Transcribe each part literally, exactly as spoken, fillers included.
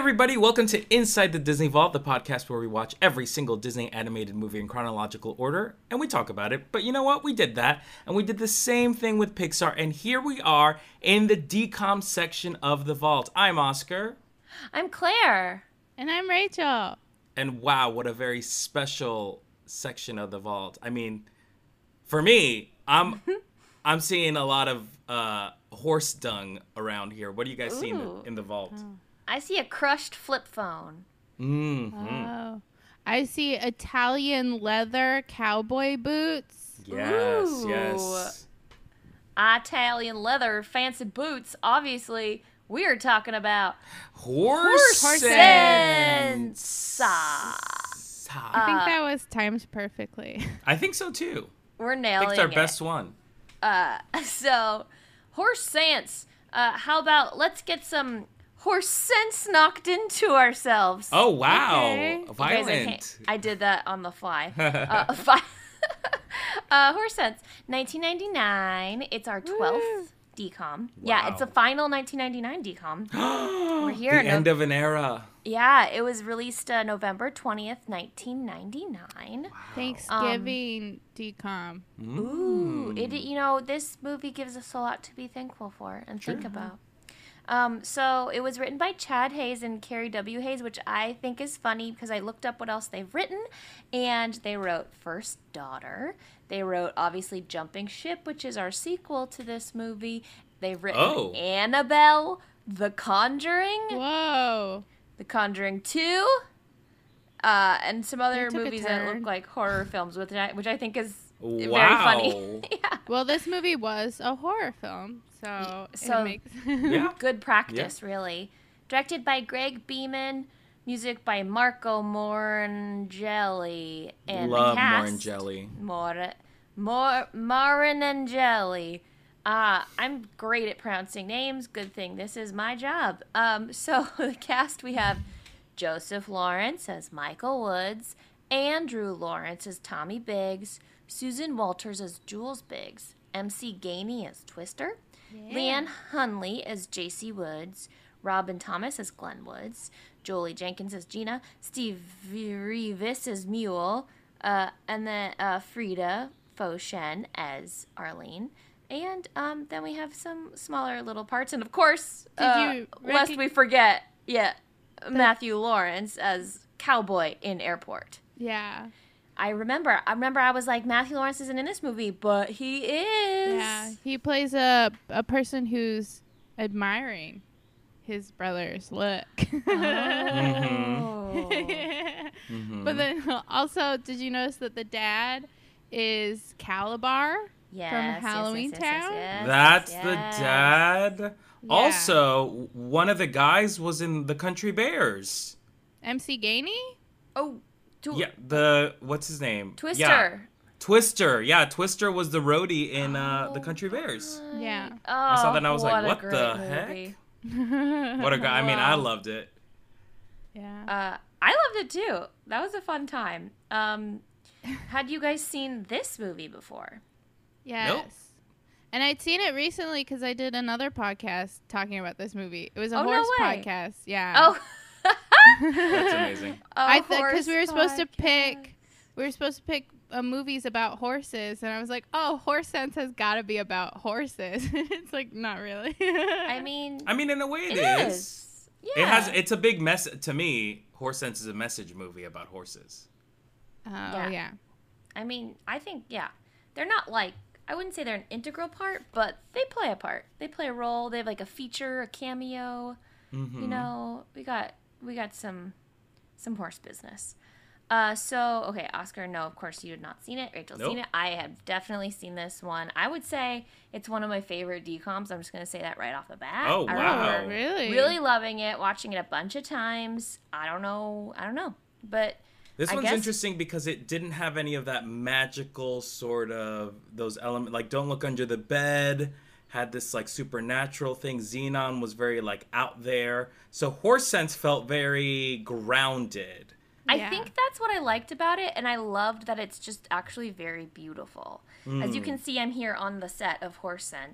everybody, welcome to Inside the Disney Vault, the podcast where we watch every single Disney animated movie in chronological order, and we talk about it. But you know what? We did that, and we did the same thing with Pixar, and here we are in the D COM section of the vault. I'm Oscar. I'm Claire. And I'm Rachel. And wow, what a very special section of the vault. I mean, for me, I'm I'm seeing a lot of uh, horse dung around here. What do you guys see in the, in the vault? Oh. I see a crushed flip phone. Mm-hmm. Oh. I see Italian leather cowboy boots. Yes, Ooh. yes. Italian leather fancy boots. Obviously, we are talking about Horse horse sense. sense. I think that was timed perfectly. I think so too. We're I nailing think it's our it. best one. Uh, so, horse sense. Uh, how about let's get some horse sense knocked into ourselves. Oh wow, Okay. You guys, I, violent. can't- I did that on the fly. uh, fi- uh, horse sense. nineteen ninety-nine. It's our twelfth Woo. D COM. Yeah, it's the Wow. final nineteen ninety-nine D COM. We're here. The no- end of an era. Yeah, it was released uh, November twentieth, nineteen ninety-nine. Thanksgiving D COM. Ooh, it you know this movie gives us a lot to be thankful for and think about. Um, so it was written by Chad Hayes and Carrie W. Hayes, which I think is funny because I looked up what else they've written, and they wrote First Daughter. They wrote obviously Jumping Ship, which is our sequel to this movie. They've written Oh. Annabelle, The Conjuring, Whoa. The Conjuring Two, uh, and some other took a movies that turn. look like horror films, which I, which I think is very Wow. funny. yeah. Well, this movie was a horror film, so, So- it makes Yeah. Good practice, really. Directed by Greg Beeman, music by Marco Morangeli, and Love the cast. Morangeli. More, more, Marinangeli. Uh, I'm great at pronouncing names. Good thing this is my job. Um, so the cast, we have Joseph Lawrence as Michael Woods, Andrew Lawrence as Tommy Biggs, Susan Walters as Jules Biggs, M C Gainey as Twister, Leanne Hunley as J C Woods, Robin Thomas as Glenn Woods, Jolie Jenkins as Gina, Steve Revis as Mule, uh, and then uh, Frida Foshen as Arlene. And um, then we have some smaller little parts. And of course, Did uh, you lest recog- we forget, yeah, Matthew Lawrence as Cowboy in Airport. Yeah. I remember, I remember I was like, Matthew Lawrence isn't in this movie, but he is. Yeah. He plays a a person who's admiring his brother's look. Oh. Mhm. But then also, did you notice that the dad is Calabar? Yes, From yes, Halloween yes, yes, yes, Town? yes, That's yes. the dad. Yeah. Also, one of the guys was in the Country Bears. M C Gainey? Oh, tw- Yeah, the what's his name? Twister. Yeah, Twister. Yeah, Twister was the roadie in uh, the Oh, Country Bears. Yeah. Oh, I saw that and I was like, what a what great the movie. heck? What a guy! I mean, I Wow. loved it. Yeah. Uh, I loved it too. That was a fun time. Um, had you guys seen this movie before? Yes. And I'd seen it recently because I did another podcast talking about this movie. It was a Oh, no horse way. podcast. Yeah. Oh, That's amazing. I a because we were horse supposed to podcast. pick, we were supposed to pick uh, movies about horses, and I was like, oh, Horse Sense has got to be about horses. It's like not really. I mean, I mean, in a way, it it is. is. Yeah. It has. It's a big mess to me. Horse Sense is a message movie about horses. Oh Yeah. yeah. I mean, I think yeah, they're not like I wouldn't say they're an integral part, but they play a part. They play a role. They have like a feature, a cameo. Mm-hmm. You know, we got we got some some horse business. Uh, so okay, Oscar, no, of course you had not seen it. Rachel's Nope. seen it. I have definitely seen this one. I would say it's one of my favorite D COMs. I'm just gonna say that right off the bat. Oh, I wow. remember Really? really loving it, watching it a bunch of times. I don't know, I don't know, but This I one's guess- interesting because it didn't have any of that magical sort of those elements. Like, Don't Look Under the Bed had this like supernatural thing. Xenon was very like out there. So Horse Sense felt very grounded. I Yeah. think that's what I liked about it, and I loved that it's just actually very beautiful. As Mm. you can see, I'm here on the set of Horse Sense.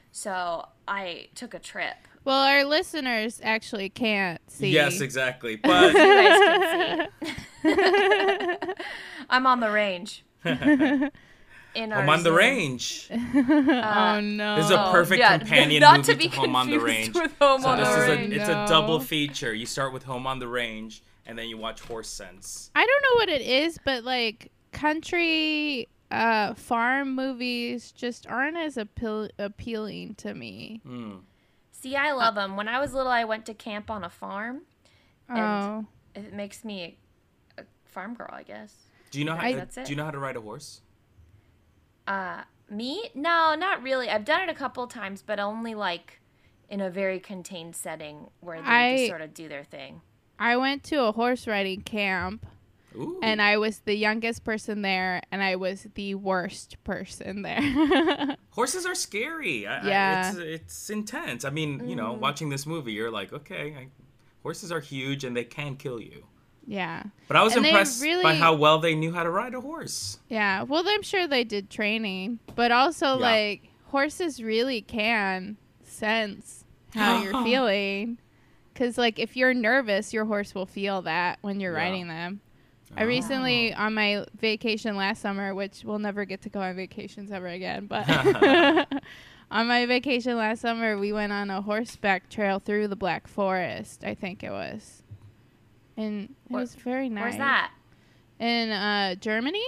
So I took a trip. Well, our listeners actually can't see. Yes, exactly. But You guys can see. I'm on the range. In our Home on the Zoom. Range. Oh no. This is a Oh, perfect yeah, companion not movie to be to Home on the confused Range. with Home So on this the is a Range. it's No. a double feature. You start with Home on the Range, and then you watch Horse Sense. I don't know what it is, but like country uh, farm movies just aren't as appeal- appealing to me. Mm. See, I love them. When I was little, I went to camp on a farm. Oh, And it makes me a, a farm girl, I guess. Do you know how? I- uh, That's it. do you know how to ride a horse? Uh, me? No, not really. I've done it a couple times, but only like in a very contained setting where they I- just sort of do their thing. I went to a horse riding camp, Ooh. and I was the youngest person there, and I was the worst person there. Horses are scary. I, Yeah. I, it's it's intense. I mean, you know, Mm. watching this movie, you're like, okay, I, horses are huge and they can kill you. yeah, But I was And they impressed by really- how well they knew how to ride a horse. yeah. Well, I'm sure they did training, but also Yeah. like horses really can sense how you're feeling. Because, like, if you're nervous, your horse will feel that when you're Yeah. riding them. I Oh. recently, on my vacation last summer, which we'll never get to go on vacations ever again, but on my vacation last summer, we went on a horseback trail through the Black Forest, I think it was. And it Where- was very nice. Where's that? In uh, Germany?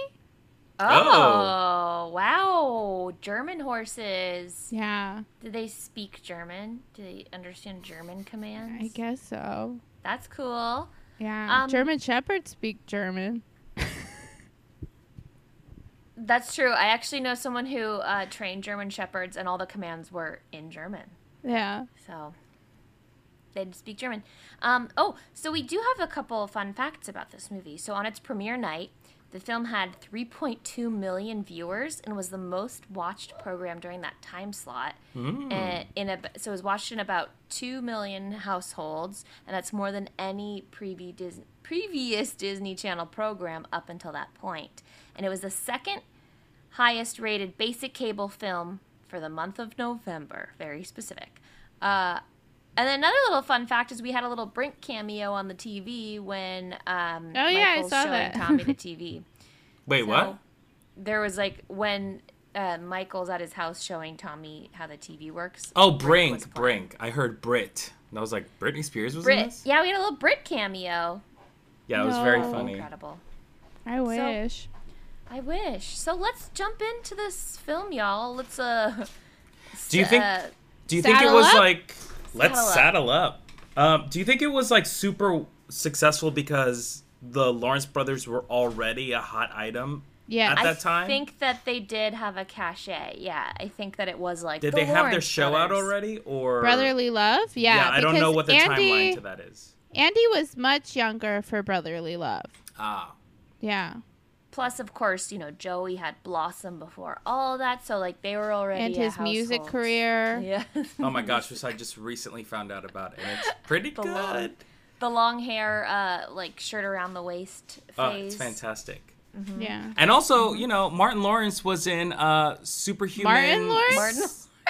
Oh, wow. German horses. Yeah, Do they speak German? Do they understand German commands? I guess so. That's cool. Yeah, Um, German Shepherds speak German. That's true. I actually know someone who uh, trained German Shepherds, and all the commands were in German. Yeah. So they did speak German. Um, oh, so we do have a couple of fun facts about this movie. So on its premiere night, the film had three point two million viewers and was the most watched program during that time slot. Mm. And in a, so it was watched in about two million households, and that's more than any previ- Dis- previous Disney Channel program up until that point. And it was the second highest rated basic cable film for the month of November. Very specific. Uh, and then another little fun fact is we had a little Brink cameo on the T V when um, Oh, yeah, I Michael's saw showing that. Tommy the T V. Wait, So, what? There was like when uh, Michael's at his house showing Tommy how the T V works. Oh, was Brink, playing. Brink. I heard Brit. And I was like, Britney Spears was in Brit. this? Yeah, we had a little Brit cameo. Yeah, it was very No. funny. Incredible. I wish. I wish. So let's jump into this film, y'all. Let's uh. Do you s- think- uh, Do you think it Saddle was up? like, let's Saddle up. saddle up? Um, do you think it was like super successful because the Lawrence brothers were already a hot item Yeah. at I that time? think that they did have a cachet. Yeah, I think that it was like. Did the they have their Lawrence show out brothers. already, or Brotherly Love? Yeah. Yeah, I don't know because what the Andy, timeline to that is. Andy was much younger for Brotherly Love. Ah, Yeah. Plus, of course, you know Joey had Blossom before all that, so like they were already. And a his music household. career. Yeah. oh my gosh, which I just recently found out about, and it's pretty The good. long- the long hair, uh, like shirt around the waist phase. Oh, it's fantastic. Yeah. And also, you know, Martin Lawrence was in uh, Superhuman. Martin Lawrence? Martin.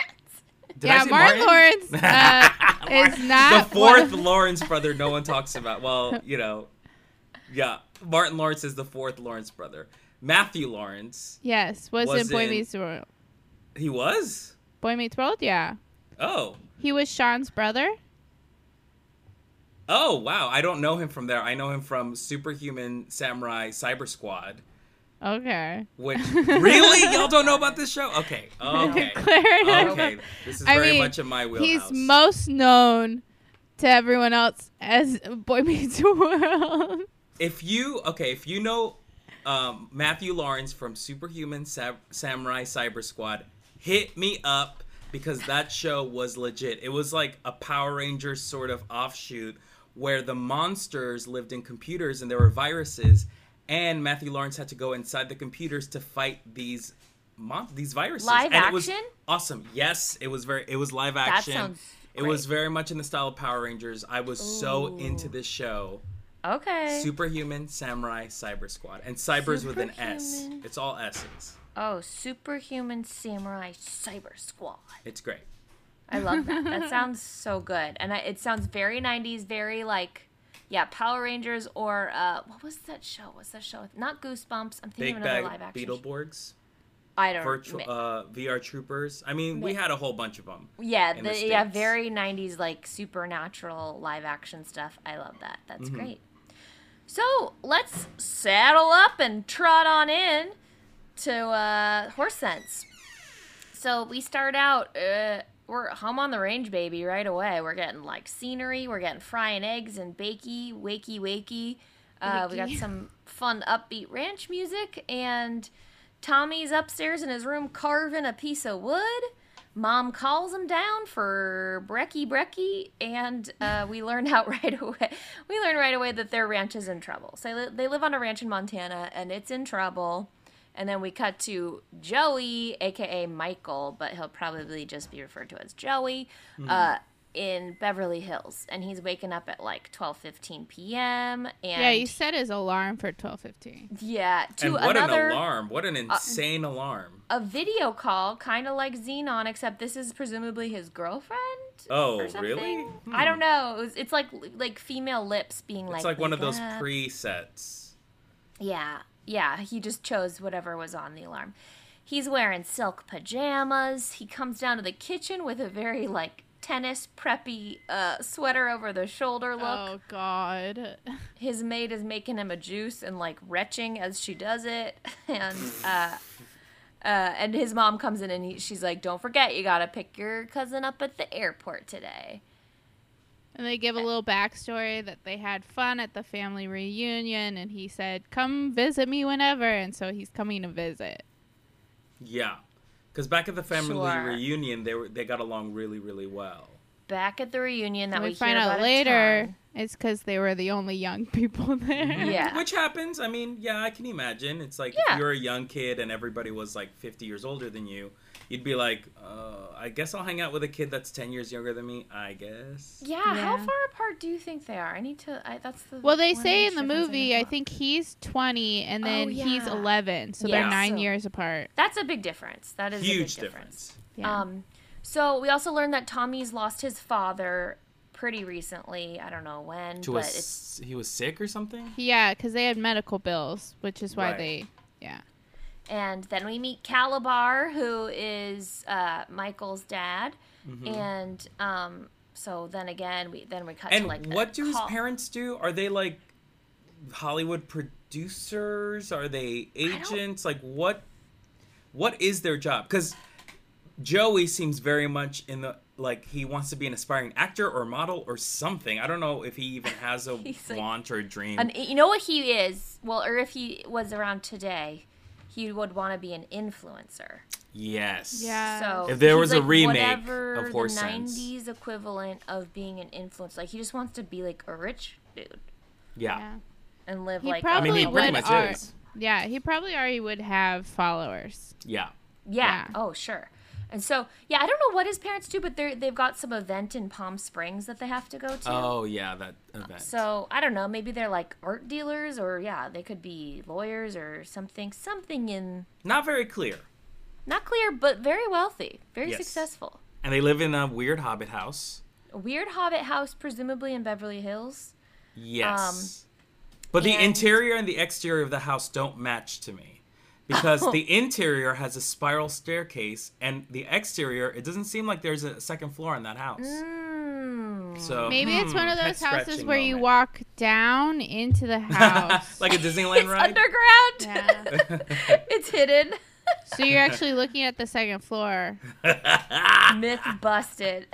Did I yeah, say Martin, Lawrence uh, is not the one fourth of- Lawrence brother no one talks about. Well, you know, yeah, Martin Lawrence is the fourth Lawrence brother. Matthew Lawrence, Yes, was, was in Boy in- Meets World. he was? Boy Meets World, yeah. Oh. He was Sean's brother. Oh, wow. I don't know him from there. I know him from Superhuman Samurai Cyber Squad. Okay. Which, really? Y'all don't know about this show? Okay. Okay. Clear. Okay. This is I very mean, much in my wheelhouse. He's most known to everyone else as Boy Meets World. If you, okay, if you know um, Matthew Lawrence from Superhuman Sa- Samurai Cyber Squad, hit me up because that show was legit. It was like a Power Rangers sort of offshoot where the monsters lived in computers and there were viruses, and Matthew Lawrence had to go inside the computers to fight these mon- these viruses. Live and it was action? awesome. Yes, it was very it was live That action. sounds It was great. very much in the style of Power Rangers. I was so Ooh. into this show. Okay. Superhuman Samurai Cyber Squad. And cyber's with an S. Superhuman. It's all S's. Oh, Superhuman Samurai Cyber Squad. It's great. I love that. That sounds so good. And I, it sounds very nineties, very like, yeah, Power Rangers or, uh, what was that show? What's that show? Not Goosebumps. I'm thinking Big of another Bag live action. Beetleborgs. I don't Virtual, know. uh, V R Troopers. I mean, we had a whole bunch of them. Yeah, in the, the yeah, States. very nineties, like, supernatural live action stuff. I love that. That's Mm-hmm. great. So, let's saddle up and trot on in to uh, Horse Sense. So, we start out, uh, we're home on the range, baby, right away. We're getting, like, scenery. We're getting frying eggs and bakey, wakey, wakey. Uh, we got Wakey. some fun, upbeat ranch music, and Tommy's upstairs in his room carving a piece of wood. Mom calls him down for brekkie brekkie, and uh, we learn out right away. We learn right away that their ranch is in trouble. So they, li- they live on a ranch in Montana, and it's in trouble. And then we cut to Joey, aka Michael, but he'll probably just be referred to as Joey, uh, in Beverly Hills, and he's waking up at like twelve fifteen p.m. and Yeah, you set his alarm for twelve fifteen. yeah to And what another an alarm. What an insane alarm. a video call, kind of like Xenon, except this is presumably his girlfriend. Oh, or something. really? Hmm. I don't know. It was, it's like like female lips being like. It's like one of those "Wake up." presets. Yeah, yeah. He just chose whatever was on the alarm. He's wearing silk pajamas. He comes down to the kitchen with a very like tennis preppy uh, sweater over the shoulder look. Oh God. His maid is making him a juice and like retching as she does it, and uh, uh, and his mom comes in and he, she's like, "Don't forget, you gotta pick your cousin up at the airport today." And they give a little backstory that they had fun at the family reunion, and he said, "Come visit me whenever," and so he's coming to visit. Yeah. Because back at the family Sure. reunion, they were they got along really, really well. Back at the reunion that And we, we find hear out about a later ton. it's because they were the only young people there. Yeah. Which happens. I mean, yeah, I can imagine. It's like Yeah. if you're a young kid and everybody was like fifty years older than you, you'd be like, uh, I guess I'll hang out with a kid that's ten years younger than me, I guess. Yeah, how Yeah. far apart do you think they are? I need to. I, that's the. Well, they one say age in the difference movie, can I look. think he's twenty and then Oh, he's yeah. eleven, so Yeah. they're nine So- years apart. That's a big difference. That is Huge a big difference. difference. Yeah. Um, so we also learned that Tommy's lost his father pretty recently. I don't know when, To but a it's s- he was sick or something? Yeah, because they had medical bills, which is why Right. they, yeah. and then we meet Calabar, who is uh, Michael's dad, Mm-hmm. and um, so then again we then we cut And to like the what do his call- parents do? Are they like Hollywood producers? Are they agents? Like what what is their job? Because Joey seems very much in the like he wants to be an aspiring actor or model or something. I don't know if he even has a He's like- want or a dream. And you know what he is? Well, or if he was around today, he would want to be an influencer. yes. Yeah. So If there he's was a like remake whatever of Horse the Sense. nineties equivalent of being an influencer, like he just wants to be like a rich dude Yeah. yeah. and live He like. I probably mean, he a pretty would much are- is. Yeah, he probably already would have followers. Yeah. Yeah. Yeah. Oh, sure. And so, yeah, I don't know what his parents do, but they they've got some event in Palm Springs that they have to go to. Oh yeah, that event. So I don't know. Maybe they're like art dealers, or yeah, they could be lawyers or something. Something in Not very clear. not clear, but very wealthy, very Yes. successful. And they live in a weird hobbit house. A weird hobbit house, presumably in Beverly Hills. Yes. but the Um, and- interior and the exterior of the house don't match to me. Because Oh. the interior has a spiral staircase and the exterior, it doesn't seem like there's a second floor in that house. Mm. So Maybe it's hmm, one of those houses head-scratching where you moment. walk down into the house. like a Disneyland It's ride. underground. Yeah. It's hidden. So you're actually looking at the second floor. Myth busted.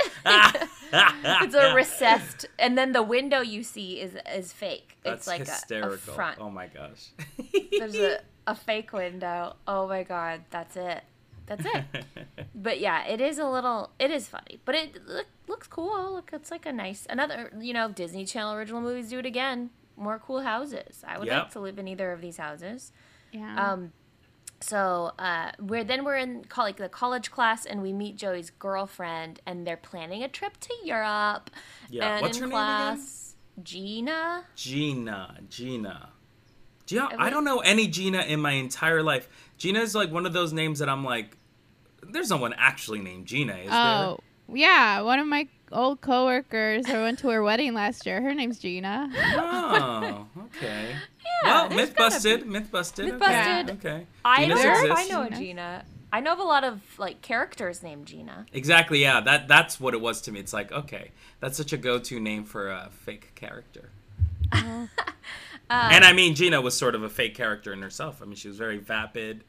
It's a recessed, and then the window you see is is fake. That's it's like a, a hysterical. front. Oh my gosh. There's a, a fake window. Oh my god, that's it. That's it. But yeah, it is a little. It is funny, but it look, looks cool. Look, it's like a nice another. You know, Disney Channel original movies do it again. More cool houses. I would Yep. like to live in either of these houses. Yeah. Um, so uh, we're then we're in col- like the college class, and we meet Joey's girlfriend, and they're planning a trip to Europe. Yeah, And what's in her name again? class, Gina. Gina. Gina. Gina. I I would- don't know any Gina in my entire life. Gina is like one of those names that I'm like, there's no one actually named Gina, is oh, Yeah, one of my old coworkers. I went to her wedding last year. Her name's Gina. Oh, okay. Yeah, Well, there's myth gotta busted. be- Myth busted. Myth okay. busted. Okay. I know. Gina's There- I exist. know a Gina. Gina. I know of a lot of like characters named Gina. Exactly. Yeah. That that's what it was to me. It's like, okay, that's such a go-to name for a fake character. Um, And I mean, Gina was sort of a fake character in herself. I mean, she was very vapid,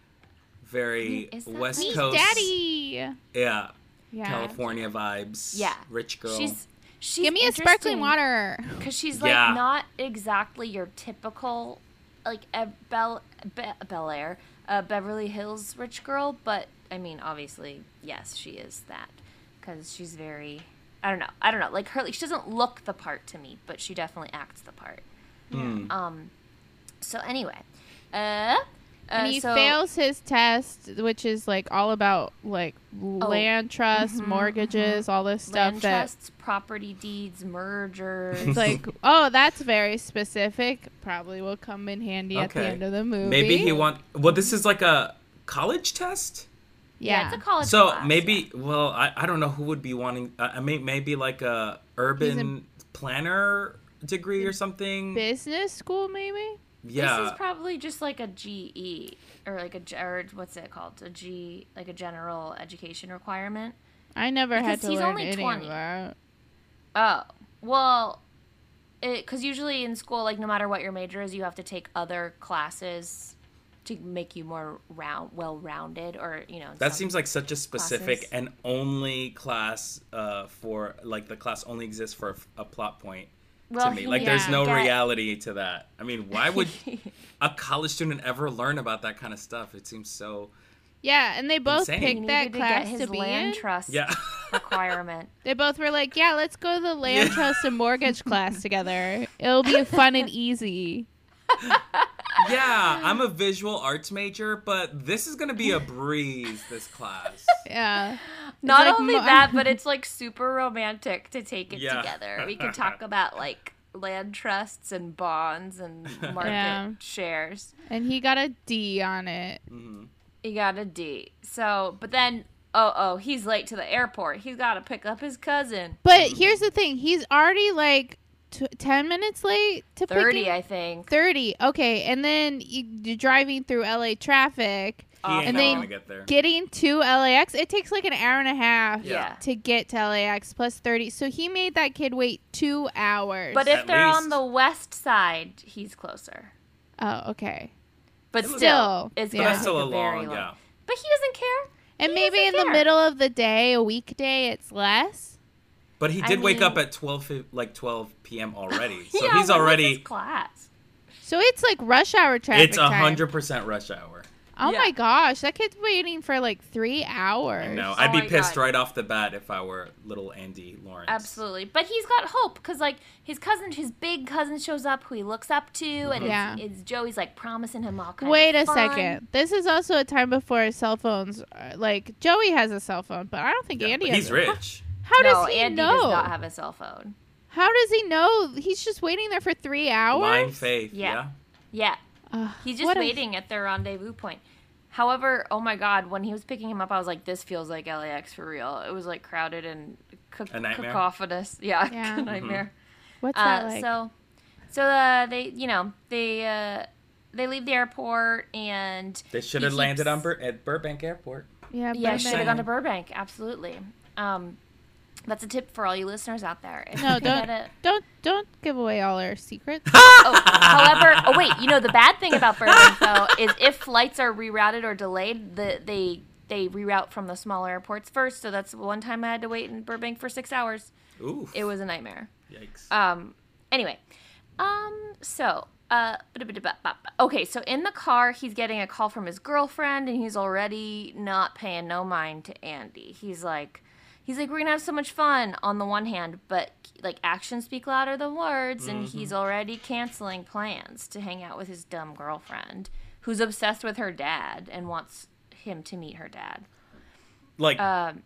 very Is that West Meet Coast, Daddy. yeah, Yeah. California vibes. Yeah. Rich girl. She's she's Give me a sparkling water. because she's like Yeah. not exactly your typical like a Bel Be- Bel Air, uh, Beverly Hills rich girl, but I mean, obviously, yes, she is that because she's very. I don't know. I don't know. Like her, like, she doesn't look the part to me, but she definitely acts the part. Hmm. Um. So anyway, uh, And uh, he so, fails his test, which is like all about like land trusts, Mhm, mortgages, all this stuff land that trusts, property deeds, mergers. it's like, oh, that's very specific. Probably will come in handy at the Okay. end of the movie. Maybe he want. Well, this is like a college test. yeah, Yeah. it's a college So class, maybe, well, I, I don't know who would be wanting. Uh, I mean, maybe like a urban planner degree or something. business school, maybe. Yeah. This is probably just like a G E or like a G- or what's it called? A G like a general education requirement. I never had Because to he's learn only any twenty. of that. Oh, well, because usually in school, like no matter what your major is, you have to take other classes to make you more round, well-rounded, or you know. That some- seems like such a specific classes. and only class uh, for like the class only exists for a, f- a plot point well, to me. he Like needs there's to no get- reality to that. I mean, why would a college student ever learn about that kind of stuff? It seems so Yeah, and they both Insane. He picked that needed to class get his to be land in. trust yeah. requirement. They both were like, "Yeah, let's go to the land Yeah. trust and mortgage class together. It'll be fun and easy." Yeah, I'm a visual arts major, but this is gonna be a breeze. This class. Yeah. Not like only mo- that, but it's like super romantic to take it Yeah. together. We could talk about like land trusts and bonds and market Yeah. shares. And he got a D on it. Mhm. He got a D. So, but then, oh, oh, he's late to the airport. He's got to pick up his cousin. But here's the thing: he's already like t- ten minutes late to thirty, pick him- I think. Thirty. Okay, and then you, you're driving through L A traffic, He Uh, ain't and not then gonna get there. getting to L A X. It takes like an hour and a half Yeah. to get to L A X plus thirty. So he made that kid wait two hours. But if At they're on least. the west side, he's closer. oh, okay. But Still, still, it's yeah. going That's to still take a a very long, long. yeah. But he doesn't care. And He maybe in doesn't the care. middle of the day, a weekday, it's less. But he I did wake mean- up at twelve, fi- like twelve p.m. already, so Yeah, he's when was already. his class. So it's like rush hour traffic It's a time. hundred percent rush hour. Oh Yeah. my gosh, that kid's waiting for like three hours. I know. Oh I'd be my pissed God. right off the bat if I were little Andy Lawrence. Absolutely. But he's got hope because, like, his cousin, his big cousin shows up who he looks up to, and Yeah. it's, it's Joey's, like, promising him all kinds Wait of a fun. second. This is also a time before cell phones. Are, like Joey has a cell phone, but I don't think Yeah, Andy but has. he's a- rich. How no, does he Andy know? does not have a cell phone. How does he know? He's just waiting there for three hours. Blind faith. Yeah. Yeah. Yeah. Ugh, He's just what a- waiting at their rendezvous point. However, oh my God, when he was picking him up, I was like, this feels like L A X for real. It was, like, crowded and ca- A nightmare? cacophonous. Yeah, Yeah. a nightmare. What's that Uh, like? So, so uh, they, you know, they uh, they leave the airport and They should he have landed keeps- on Bur- at Burbank Airport. yeah, Yeah, but should saying. have gone to Burbank. Absolutely. Um, that's a tip for all you listeners out there. If No, you don't get a- don't don't give away all our secrets. Oh, however, oh wait, you know the bad thing about Burbank though is if flights are rerouted or delayed, the they they reroute from the smaller airports first. So that's one time I had to wait in Burbank for six hours. Ooh. It was a nightmare. Yikes. Um. Anyway, um. So, uh. Okay. So in the car, he's getting a call from his girlfriend, and he's already not paying no mind to Andy. He's like, he's like, we're gonna have so much fun on the one hand, but like actions speak louder than words, and he's already canceling plans to hang out with his dumb girlfriend, who's obsessed with her dad and wants him to meet her dad. like Um.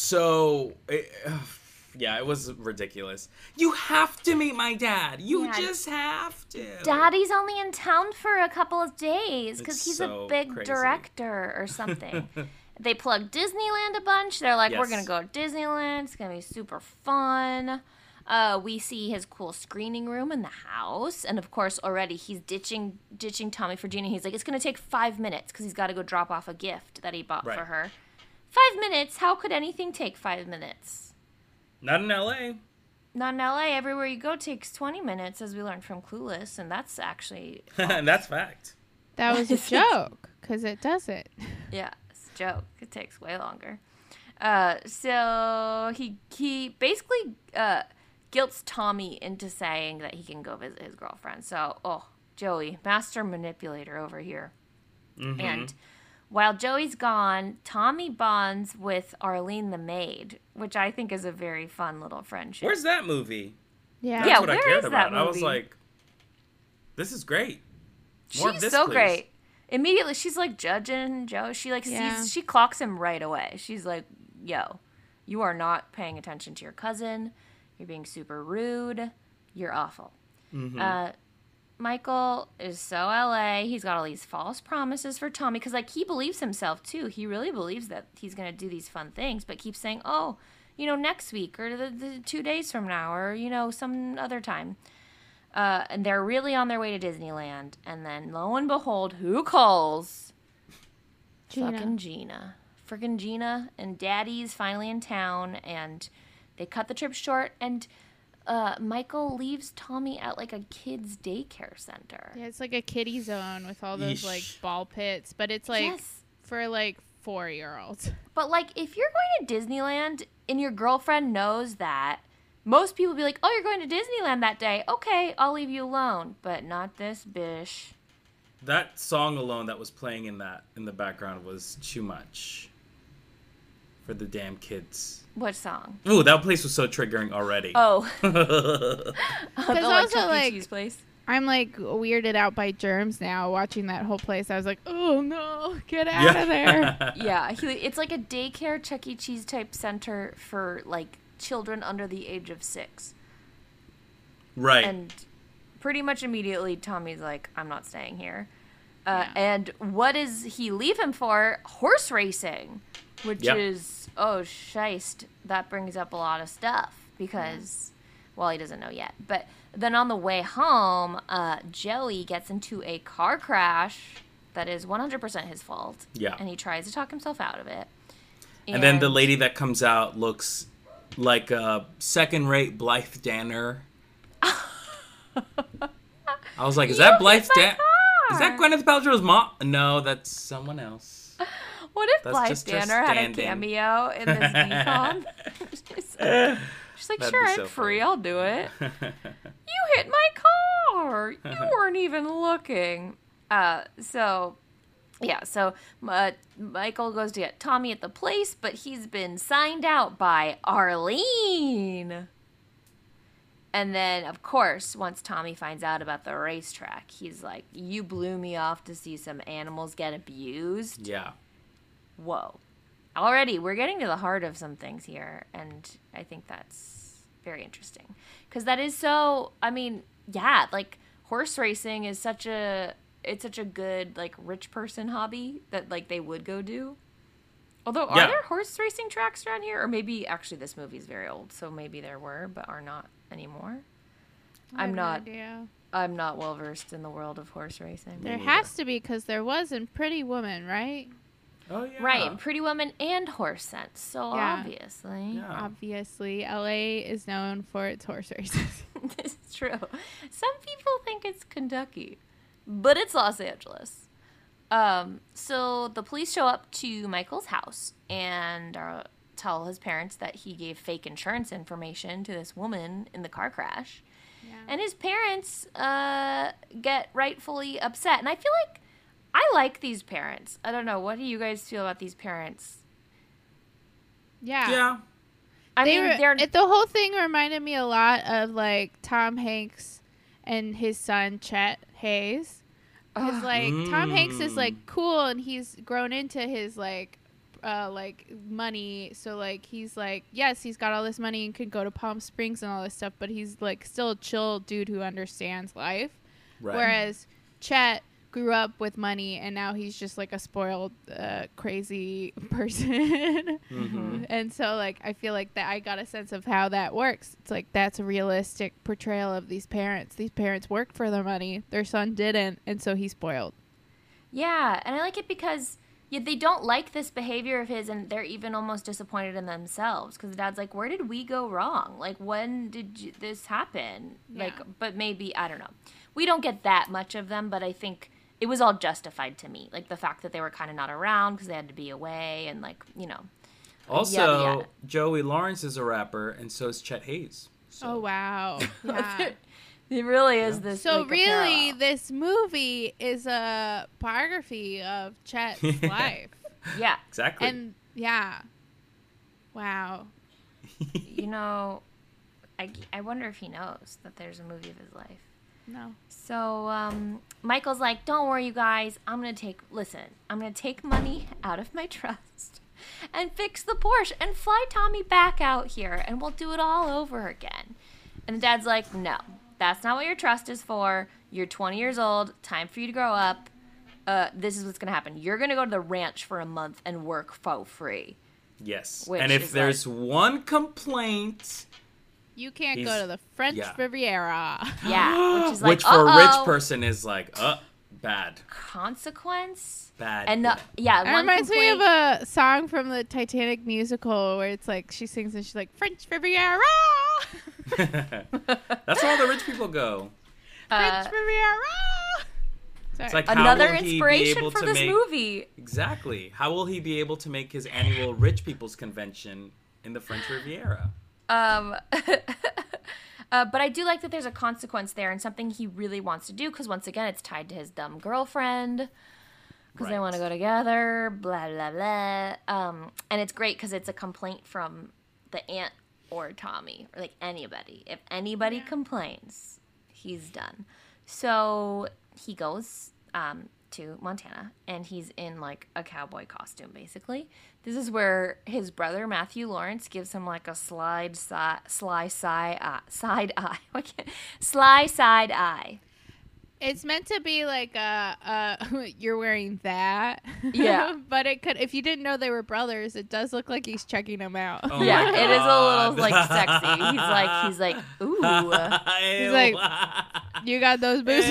so. It, yeah, it was ridiculous. You have to meet my dad. You Yeah. just have to. Daddy's only in town for a couple of days because It's he's so a big crazy. director or something. they plug Disneyland a bunch. They're like, Yes. we're going to go to Disneyland. It's going to be super fun. Uh, we see his cool screening room in the house. And, of course, already he's ditching ditching Tommy for Gina. He's like, it's going to take five minutes because he's got to go drop off a gift that he bought Right. for her. Five minutes? How could anything take five minutes? Not in L A. Not in L A. Everywhere you go takes twenty minutes, as we learned from Clueless. And that's actually... That's fact. That was a joke, because it doesn't. Yeah, it's a joke. It takes way longer. Uh, so he he basically uh, guilts Tommy into saying that he can go visit his girlfriend. So, oh, Joey, master manipulator over here. Mm-hmm. And while Joey's gone, Tommy bonds with Arlene the maid, which I think is a very fun little friendship. Where's that movie? Yeah. That's Yeah, what I where cared is that about. I was movie? like, this is great. More of She's this, so please. great. Immediately, she's like judging Joe. She like Yeah. sees, she clocks him right away. She's like, "Yo, you are not paying attention to your cousin. You're being super rude. You're awful." Mm-hmm. Uh, Michael is so L A. He's got all these false promises for Tommy because like he believes himself too. He really believes that he's gonna do these fun things, but keeps saying, "Oh, you know, next week or the, the two days from now or you know some other time." Uh, and they're really on their way to Disneyland. And then, lo and behold, who calls? Gina. Fucking Gina. Friggin' Gina. And Daddy's finally in town. And they cut the trip short. And uh, Michael leaves Tommy at, like, a kid's daycare center. Yeah, it's like a kiddie zone with all those, Yeesh. like, ball pits. But it's, like, Yes. for, like, four-year-olds. But, like, if you're going to Disneyland and your girlfriend knows that, most people be like, oh, you're going to Disneyland that day. Okay, I'll leave you alone. But not this bish. That song alone that was playing in that in the background was too much for the damn kids. What song? Ooh, that place was so triggering already. Oh. Because the like also, Chuck E. like, Cheese place. I'm, like, weirded out by germs now watching that whole place. I was like, oh, no, get out of there. Yeah, he, it's like a daycare Chuck E. Cheese type center for like children under the age of six. Right. And pretty much immediately, Tommy's like, I'm not staying here. Uh, Yeah. And what does he leave him for? Horse racing, which Yep. is, oh, shiest. That brings up a lot of stuff because, well, he doesn't know yet. But then on the way home, uh, Joey gets into a car crash that is one hundred percent his fault. Yeah. And he tries to talk himself out of it. And then the lady that comes out looks like a second-rate Blythe Danner. I was like, is You that hit Blythe my Danner? Is that car. Gwyneth Paltrow's mom? No, that's someone else. What if That's Blythe just her Danner had a stand-in. cameo in this decom? she's like, she's like That'd sure, be I'm so free. funny. I'll do it. You hit my car. You weren't even looking. Uh, so, yeah. So uh, Michael goes to get Tommy at the place, but he's been signed out by Arlene. And then, of course, once Tommy finds out about the racetrack, he's like, "You blew me off to see some animals get abused." Yeah. Whoa. Already, we're getting to the heart of some things here, and I think that's very interesting. Because that is so, I mean, yeah, like, horse racing is such a, it's such a good, like, rich person hobby that, like, they would go do. Although, are Yeah. there horse racing tracks around here? Or maybe, actually, this movie is very old, so maybe there were, but are not anymore. I I'm have no not, idea. I'm not well-versed in the world of horse racing. There neither. has to be, because there was in Pretty Woman, right? Oh, yeah. Right, and Pretty Woman and Horse Sense, so Yeah. obviously. Yeah. Obviously, L A is known for its horse races. This is true. Some people think it's Kentucky, but it's Los Angeles. Um, so the police show up to Michael's house and uh, tell his parents that he gave fake insurance information to this woman in the car crash. Yeah. And his parents uh, get rightfully upset. And I feel like I like these parents. I don't know. What do you guys feel about these parents? Yeah. Yeah. I they mean, were, they're it, the whole thing reminded me a lot of like Tom Hanks and his son Chet Hayes, because Ugh. like Tom Hanks is Mm. like cool and he's grown into his like uh like money, so like he's like, yes, he's got all this money and could go to Palm Springs and all this stuff, but he's like still a chill dude who understands life. Right. Whereas Chet grew up with money, and now he's just like a spoiled, uh, crazy person. Mm-hmm. And so, like, I feel like that I got a sense of how that works. It's like that's a realistic portrayal of these parents. These parents worked for their money. Their son didn't, and so he's spoiled. Yeah, and I like it because yeah, they don't like this behavior of his, and they're even almost disappointed in themselves because the dad's like, "Where did we go wrong? Like, when did you, this happen? Yeah. Like, but maybe I don't know. We don't get that much of them, but I think it was all justified to me, like the fact that they were kind of not around because they had to be away, and like you know." Also, yada, yada. Joey Lawrence is a rapper, and so is Chet Hayes. So. Oh wow! Yeah. It really is Yeah. this. So like, a really, parallel. this movie is a biography of Chet's life, Yeah, Exactly. and yeah, wow. you know, I, I wonder if he knows that there's a movie of his life. No. So um, Michael's like, don't worry, you guys. I'm going to take, listen, I'm going to take money out of my trust and fix the Porsche and fly Tommy back out here and we'll do it all over again. And the dad's like, no, that's not what your trust is for. You're twenty years old. Time for you to grow up. Uh, this is what's going to happen. You're going to go to the ranch for a month and work for free. Yes. Which And if is there's one complaint, You can't He's- go to the French yeah. Riviera. Yeah, which is like, which for a rich uh-oh. person is like, uh, bad. Consequence? Bad. And uh, bad. yeah, It one reminds me of complaint- a song from the Titanic musical where it's like she sings and she's like French Riviera, That's where all the rich people go. uh, French Riviera. Sorry. It's like, how another will he be inspiration able for to this make- movie. Exactly. How will he be able to make his annual rich people's convention in the French Riviera? Um, uh, but I do like that there's a consequence there and something he really wants to do because once again, it's tied to his dumb girlfriend because they Right. want to go together. Blah blah blah. Um, and it's great because it's a complaint from the aunt or Tommy or like anybody. If anybody Yeah. complains, he's done. So he goes um, to Montana and he's in like a cowboy costume basically. This is where his brother Matthew Lawrence gives him like a slide si- sly side uh, side eye. Why can't sly side eye? It's meant to be like a, uh, you're wearing that. Yeah. But it could, if you didn't know they were brothers, it does look like he's checking them out. Oh Yeah, my it is a little God. like sexy. He's like he's like ooh. He's like, You got those boobs?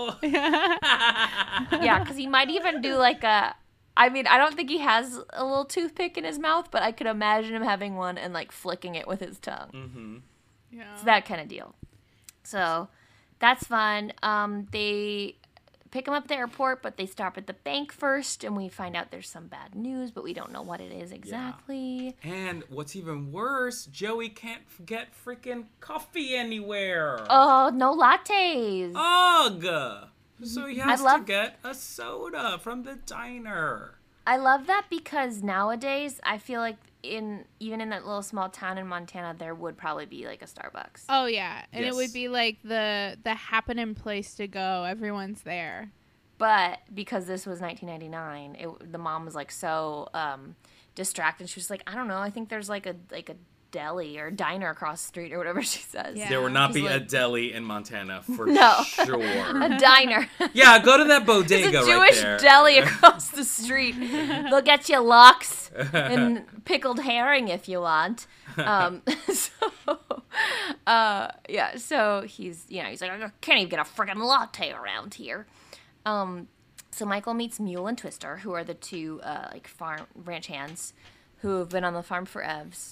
Yeah, because he might even do like a. I mean, I don't think he has a little toothpick in his mouth, but I could imagine him having one and like flicking it with his tongue. Mm-hmm. Yeah. It's that kind of deal. So that's fun. Um, they pick him up at the airport, but they stop at the bank first, and we find out there's some bad news, but we don't know what it is exactly. And what's even worse, Joey can't f- get freaking coffee anywhere. Oh, no lattes. Ugh. So he has love- to get a soda from the diner. I love that because nowadays I feel like in even in that little small town in Montana, there would probably be like a Starbucks. Oh yeah, and Yes. it would be like the the happening place to go. Everyone's there. But because this was nineteen ninety-nine, it, the mom was like so um, distracted. She was like, I don't know. I think there's like a like a deli or diner across the street or whatever she says. Yeah. There will not She's be a like- deli in Montana for No. sure. A diner. Yeah, go to that There's bodega a right Jewish there. deli across the street. They'll get you lox and pickled herring if you want. Um, so, uh, yeah, so he's, you know, he's like, I can't even get a freaking latte around here. Um, so Michael meets Mule and Twister, who are the two, uh, like, farm ranch hands who have been on the farm for evs.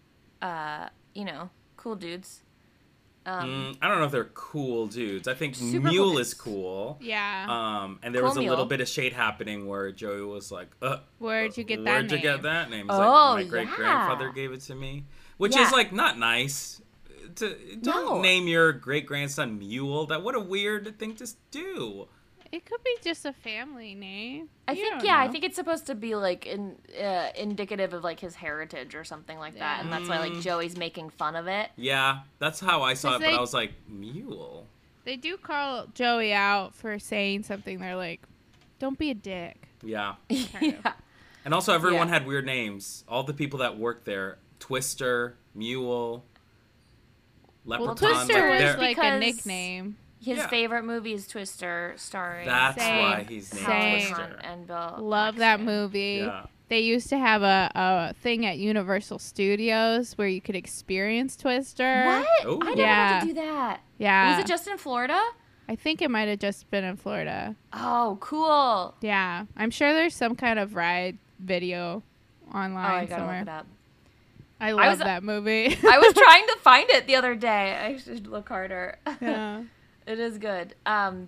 Uh, you know, cool dudes. Um, Mm, I don't know if they're cool dudes. I think Super Mule cool is dudes. cool. Yeah. Um, and there Cool was a Mule. little bit of shade happening where Joey was like, uh, Where'd you get that Where'd you name? get that name? He's Oh, like, my great grandfather yeah. gave it to me. Which Yeah. is like not nice. To don't No. name your great grandson Mule. That what a weird thing to do. It could be just a family name. I You think, don't yeah, I know. think it's supposed to be like in, uh, indicative of like his heritage or something like that, and that's why like Mm. Joey's making fun of it. Yeah, that's how I saw it, Cause but they- I was like, Mule? They do call Joey out for saying something. They're like, "Don't be a dick." Yeah. Kind of. Yeah. And also everyone Yeah. had weird names. All the people that worked there. Twister, Mule, Leprechaun. Twister like, was they're- like a because- nickname. His Yeah. favorite movie is Twister, starring That's Same. why he's named Same. Twister. and Bill. Love that Paxton. movie. Yeah. They used to have a, a thing at Universal Studios where you could experience Twister. What? Ooh. I never Yeah. got to do that. Yeah. Was it just in Florida? I think it might have just been in Florida. Oh, cool. Yeah. I'm sure there's some kind of ride video Oh, online I gotta somewhere. look it up. I love was- that movie. I was trying to find it the other day. I should look harder. yeah. It is good. Um,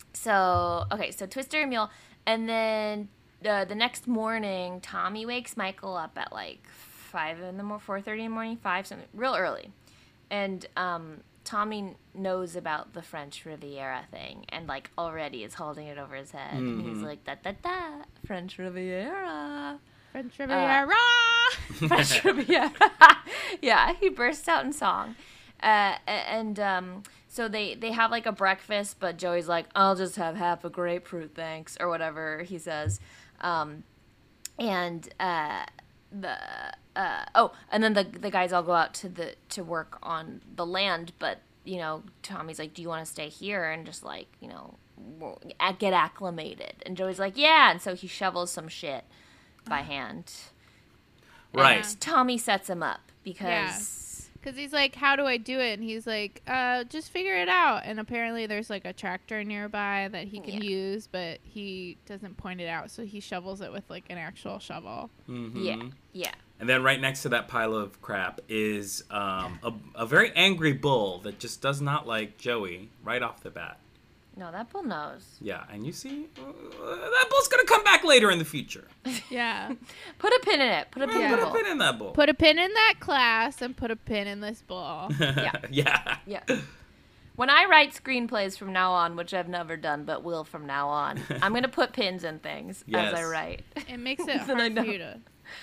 so okay, so Twister and Mule, and then uh, the next morning, Tommy wakes Michael up at like five in the morning, four thirty in the morning, five something, real early, and um, Tommy knows about the French Riviera thing, and like already is holding it over his head, and he's Mhm. like da da da French Riviera. French Riviera. French Riviera. Yeah, he bursts out in song. Uh, a- and um, so they, they have like a breakfast, but Joey's like, I'll just have half a grapefruit, thanks, or whatever he says. Um, and uh, the uh, oh, and then the the guys all go out to the to work on the land, but you know, Tommy's like, do you want to stay here and just like, you know, w- get acclimated? And Joey's like, yeah, and so he shovels some shit by hand. Right. And Tommy sets him up because Because he's like, how do I do it? And he's like, uh, just figure it out. And apparently there's like a tractor nearby that he can Yeah. use, but he doesn't point it out. So he shovels it with like an actual shovel. Mhm. yeah, yeah. And then right next to that pile of crap is um, a, a very angry bull that just does not like Joey right off the bat. No, that bull knows. Yeah, and you see, uh, that bull's going to come back later in the future. Yeah. Put a pin in it. Put a pin in Put the a bull. pin in that bull. Put a pin in that class and put a pin in this bull. Yeah. yeah. Yeah. When I write screenplays from now on, which I've never done but will from now on, I'm gonna put pins in things Yes. as I write. It makes it Then I hard know. for you to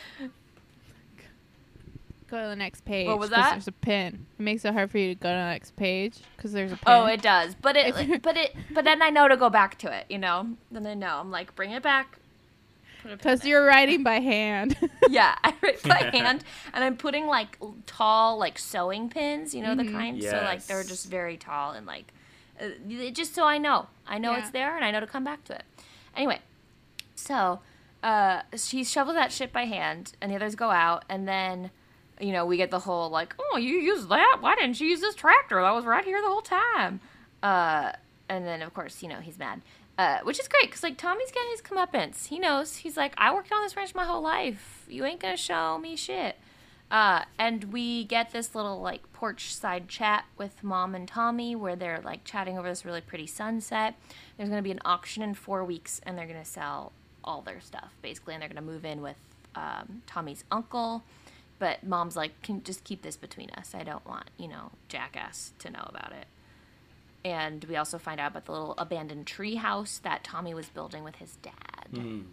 go to the next page. What was 'cause that? There's a pin. It makes it hard for you to go to the next page because there's a pin. Oh, it does. But If you- it, but it, but then I know to go back to it. You know. Then I know. I'm like, bring it back. Put a pin Because in it. you're writing by hand. Yeah, I write by hand, and I'm putting like l- tall, like sewing pins. You know the Mhm. kind. So like they're Yes. just very tall and like, uh, it- just so I know, I know Yeah. it's there, and I know to come back to it. Anyway, so uh, she shovels that shit by hand, and the others go out, and then, you know, we get the whole like, oh, you used that? Why didn't you use this tractor? That was right here the whole time. Uh, and then of course, you know, he's mad. Uh, which is great, because, like, Tommy's getting his comeuppance. He knows. He's like, I worked on this ranch my whole life. You ain't gonna show me shit. Uh, and we get this little, like, porch side chat with Mom and Tommy, where they're, like, chatting over this really pretty sunset. There's gonna be an auction in four weeks, and they're gonna sell all their stuff, basically. And they're gonna move in with um, Tommy's uncle. But Mom's like, can just keep this between us. I don't want, you know, Jackass to know about it. And we also find out about the little abandoned tree house that Tommy was building with his dad. Mm.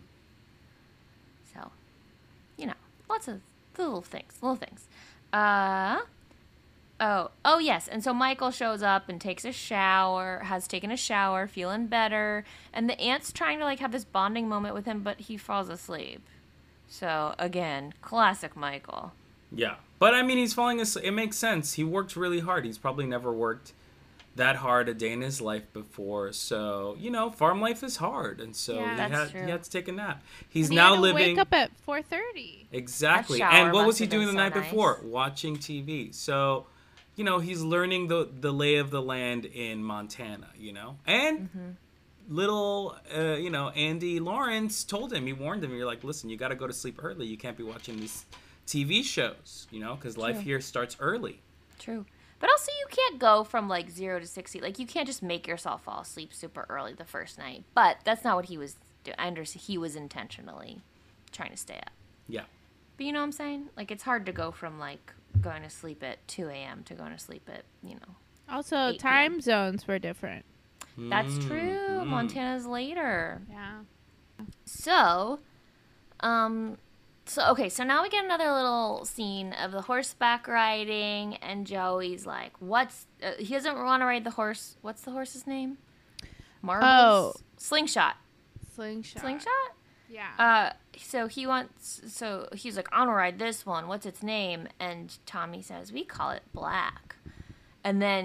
So, you know, lots of little things, little things. Uh, oh, oh yes. And so Michael shows up and takes a shower, has taken a shower, feeling better. And the aunt's trying to like have this bonding moment with him, but he falls asleep. So again, classic Michael. Yeah. But, I mean, he's falling asleep. It makes sense. He worked really hard. He's probably never worked that hard a day in his life before. So, you know, farm life is hard. And so Yeah. he, That's had, true. he had to take a nap. He's And he now had to living... wake up at four thirty. Exactly. That shower And what was must he have doing been the so night nice. before? Watching T V. So, you know, he's learning the the lay of the land in Montana, you know? And Mm-hmm. little, uh, you know, Andy Lawrence told him, he warned him, you're like, listen, you got to go to sleep early. You can't be watching these T V shows, you know, because life True. here starts early. True. But also, you can't go from like zero to sixty. Like, you can't just make yourself fall asleep super early the first night. But that's not what he was doing. I understand he was intentionally trying to stay up. Yeah. But you know what I'm saying? Like, it's hard to go from like going to sleep at two a.m. to going to sleep at, you know. Also, eight p.m. time zones were different. That's Mm, true. mm. Montana's later. Yeah. So, um, so okay, so now we get another little scene of the horseback riding, and Joey's like, "What's?" Uh, he doesn't want to ride the horse. What's the horse's name? Marbles. Oh. Slingshot. Slingshot. Slingshot. Yeah. Uh, so he wants. So he's like, "I want to ride this one. What's its name?" And Tommy says, "We call it Black." And then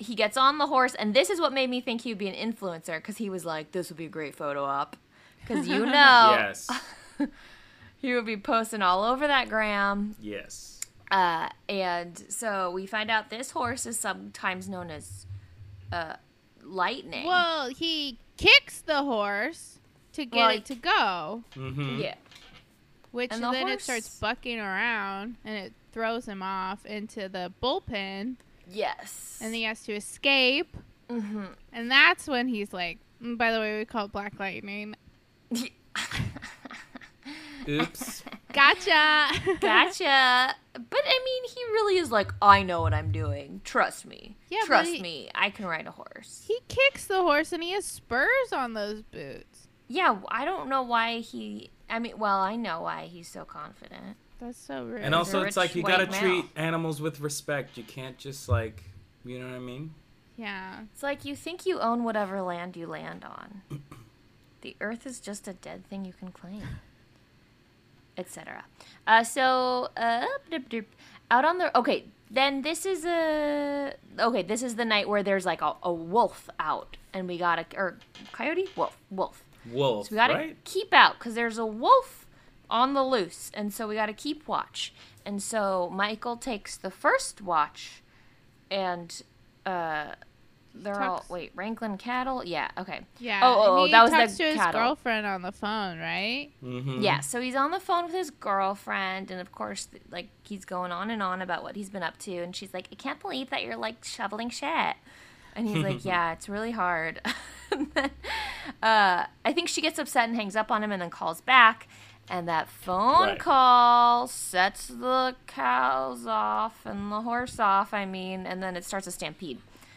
he gets on the horse, and this is what made me think he would be an influencer, because he was like, this would be a great photo op. Because you know, Yes. he would be posting all over that gram. Yes. Uh, and so we find out this horse is sometimes known as uh, Lightning. Well, he kicks the horse to get Well, it to go, Mm-hmm. Yeah. which And then the it horse- starts bucking around, and it throws him off into the bullpen, Yes. and he has to escape. Mm-hmm. And that's when he's like, mm, by the way, we call it Black Lightning. Oops. Gotcha. Gotcha. But I mean, he really is like, I know what I'm doing. Trust me. Yeah, but Trust he- me. I can ride a horse. He kicks the horse, and he has spurs on those boots. Yeah, I don't know why he. I mean, well, I know why he's so confident. That's so rude. And also, a it's like rich you white gotta male. treat animals with respect. You can't just like, you know what I mean? Yeah. It's like you think you own whatever land you land on. The earth is just a dead thing you can claim. Etc. Uh, so, uh, dip, dip, out on the. Okay, then this is a. Okay, this is the night where there's like a, a wolf out, and we gotta. Or coyote? Wolf. Wolf. Wolf, So we gotta right? keep out because there's a wolf on the loose, and so we gotta keep watch. And so Michael takes the first watch, and uh, they're all Talks- wait wrangling cattle. Yeah, okay. Yeah. Oh, oh, and oh, he that was talks the to his cattle. girlfriend on the phone, right? Mm-hmm. Yeah, so he's on the phone with his girlfriend, and of course, th- like he's going on and on about what he's been up to, and she's like, "I can't believe that you're like shoveling shit," and he's like, "Yeah, it's really hard." And then, uh, I think she gets upset and hangs up on him, and then calls back, and that phone Right. call sets the cows off and the horse off. I mean, and then it starts a stampede.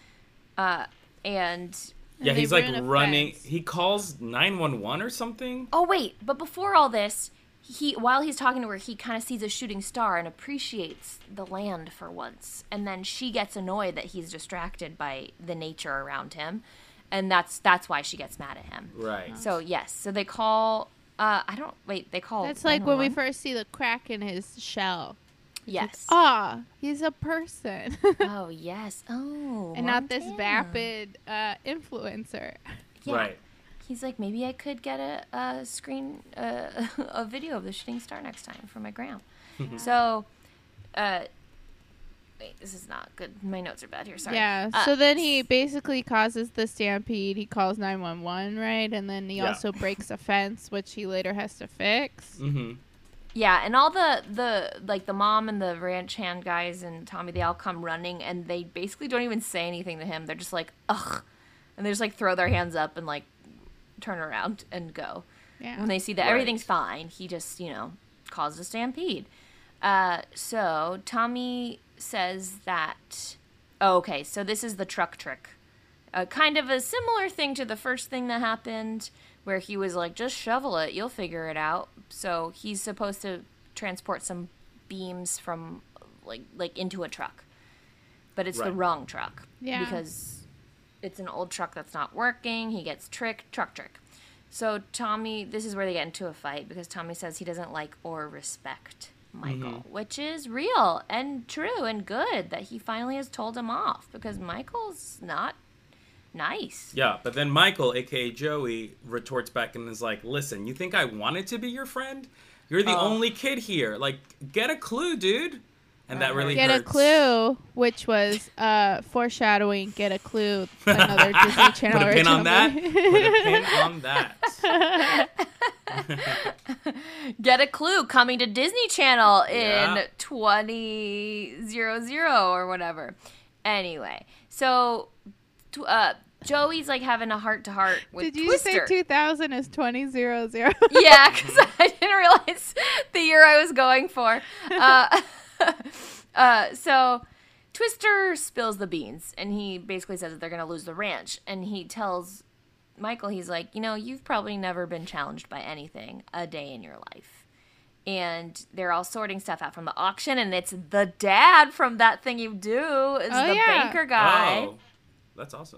Uh, and And Yeah, they he's like ruin a running. fence. He calls nine one one or something. oh wait, but before all this, he while he's talking to her, he kind of sees a shooting star and appreciates the land for once. And then she gets annoyed that he's distracted by the nature around him, and that's that's why she gets mad at him. Right. So yes, so they call. Uh, I don't wait. They call. That's like when we nine one one? first see the crack in his shell. Yes. Ah, he's a person. Oh yes. Oh. and not this Montana. vapid uh, influencer. Yeah. Right. He's like, maybe I could get a, a screen, uh, a video of the shooting star next time for my gram. So, uh, wait, this is not good. My notes are bad here. Sorry. Yeah. Uh, So then he basically causes the stampede. He calls nine one one, right? And then he Yeah. also breaks a fence, which he later has to fix. Mm-hmm. Yeah, and all the, the, like, the mom and the ranch hand guys and Tommy, they all come running, and they basically don't even say anything to him. They're just like, ugh. And they just, like, throw their hands up and, like, turn around and go. Yeah. When they see that Right. everything's fine, he just, you know, caused a stampede. Uh, so Tommy says that. Oh, okay, so this is the truck trick. Uh, kind of a similar thing to the first thing that happened, where he was like, just shovel it, you'll figure it out. So he's supposed to transport some beams from, like, like into a truck. But it's the Right. wrong truck. Yeah. Because it's an old truck that's not working. He gets tricked, truck trick. So Tommy, this is where they get into a fight, because Tommy says he doesn't like or respect Michael, which is real and true and good that he finally has told him off, because Michael's not nice. Yeah, but then Michael, aka Joey, retorts back and is like, "Listen, you think I wanted to be your friend? You're the Oh. only kid here. Like, get a clue, dude." And that really Get hurts. a clue, which was uh, foreshadowing. Get a clue, another Disney Channel Put a pin original on that. movie. Put a pin on that. Get a clue coming to Disney Channel in Yeah. twenty hundred or whatever. Anyway, so tw- uh, Joey's like having a heart to heart with Did you Twister. say two thousand is twenty zero zero? Yeah, because I didn't realize the year I was going for. Uh, uh, so Twister spills the beans, and he basically says that they're going to lose the ranch. And he tells Michael, he's like, you know, you've probably never been challenged by anything a day in your life. And they're all sorting stuff out from the auction, and it's the dad from That Thing You Do is Oh, the yeah. banker guy. Oh, that's awesome.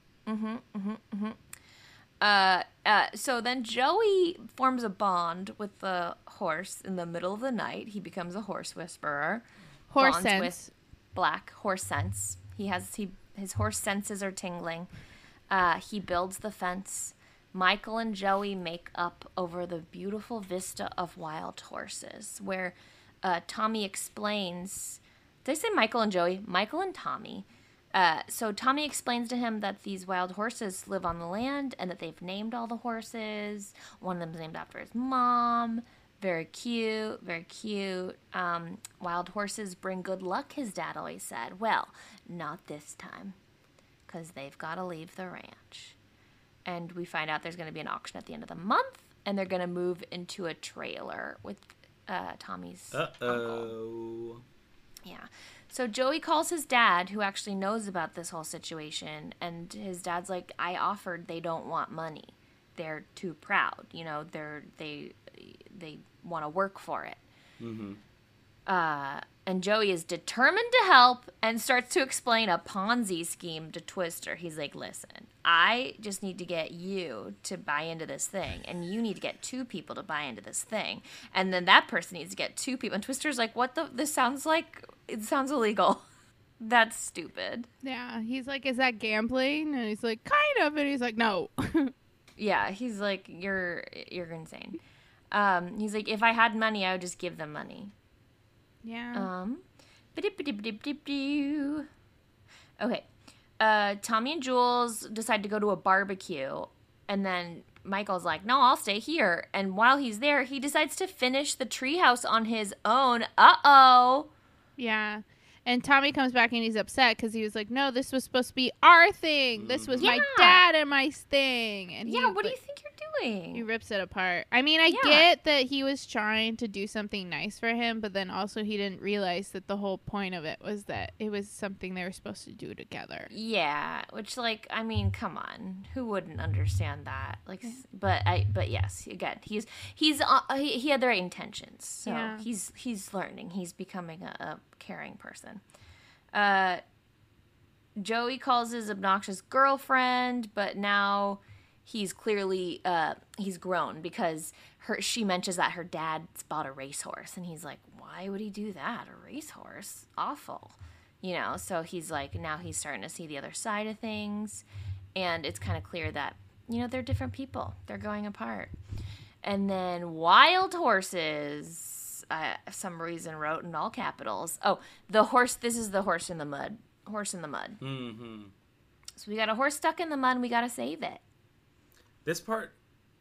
Uh, uh, so then Joey forms a bond with the horse in the middle of the night. He becomes a horse whisperer. Horse Bonds sense. with Black horse sense. He has he his horse senses are tingling. Uh, he builds the fence. Michael and Joey make up over the beautiful vista of wild horses, where uh, Tommy explains. Did I say Michael and Joey? Michael and Tommy. Uh, so Tommy explains to him that these wild horses live on the land and that they've named all the horses. One of them's named after his mom. Very cute, very cute. Um, wild horses bring good luck, his dad always said. Well, not this time, because they've got to leave the ranch. And we find out there's going to be an auction at the end of the month, and they're going to move into a trailer with uh, Tommy's Uh-oh. uncle. Yeah. So Joey calls his dad, who actually knows about this whole situation, and his dad's like, I offered, they don't want money. They're too proud. You know, they're, they, they want to work for it. Mm-hmm. Uh, and Joey is determined to help and starts to explain a Ponzi scheme to Twister. He's like, listen, I just need to get you to buy into this thing, and you need to get two people to buy into this thing. And then that person needs to get two people. And Twister's like, what the? This sounds like, it sounds illegal. That's stupid. Yeah, he's like, is that gambling? And he's like, kind of. And he's like, no. Yeah, he's like, you're you're insane. Um, he's like, if I had money, I would just give them money. Yeah. Um, ba-dip-ba-dip-ba-dip-ba-doo. Okay. Uh, Tommy and Jules decide to go to a barbecue, and then Michael's like, no, I'll stay here. And while he's there, he decides to finish the treehouse on his own. Uh-oh. Yeah. And Tommy comes back and he's upset because he was like, no, this was supposed to be our thing. This was Yeah. my dad and my thing. And Yeah, he, what do you like, think you're doing? He rips it apart. I mean, I Yeah. get that he was trying to do something nice for him, but then also he didn't realize that the whole point of it was that it was something they were supposed to do together. Yeah, which, like, I mean, come on, who wouldn't understand that? Like, s- but I, but yes, again, he's he's uh, he, he had the right intentions, so Yeah. he's he's learning, he's becoming a, a caring person. Uh, Joey calls his obnoxious girlfriend, but now he's clearly uh he's grown because her she mentions that her dad's bought a racehorse, and he's like, why would he do that? A racehorse? Awful. You know, so he's like, now he's starting to see the other side of things, and it's kind of clear that, you know, they're different people. They're going apart. And then wild horses, I, for some reason, wrote in all capitals. Oh, the horse, this is the horse in the mud. Horse in the mud. Mm-hmm. So we got a horse stuck in the mud, and we got to save it. This part,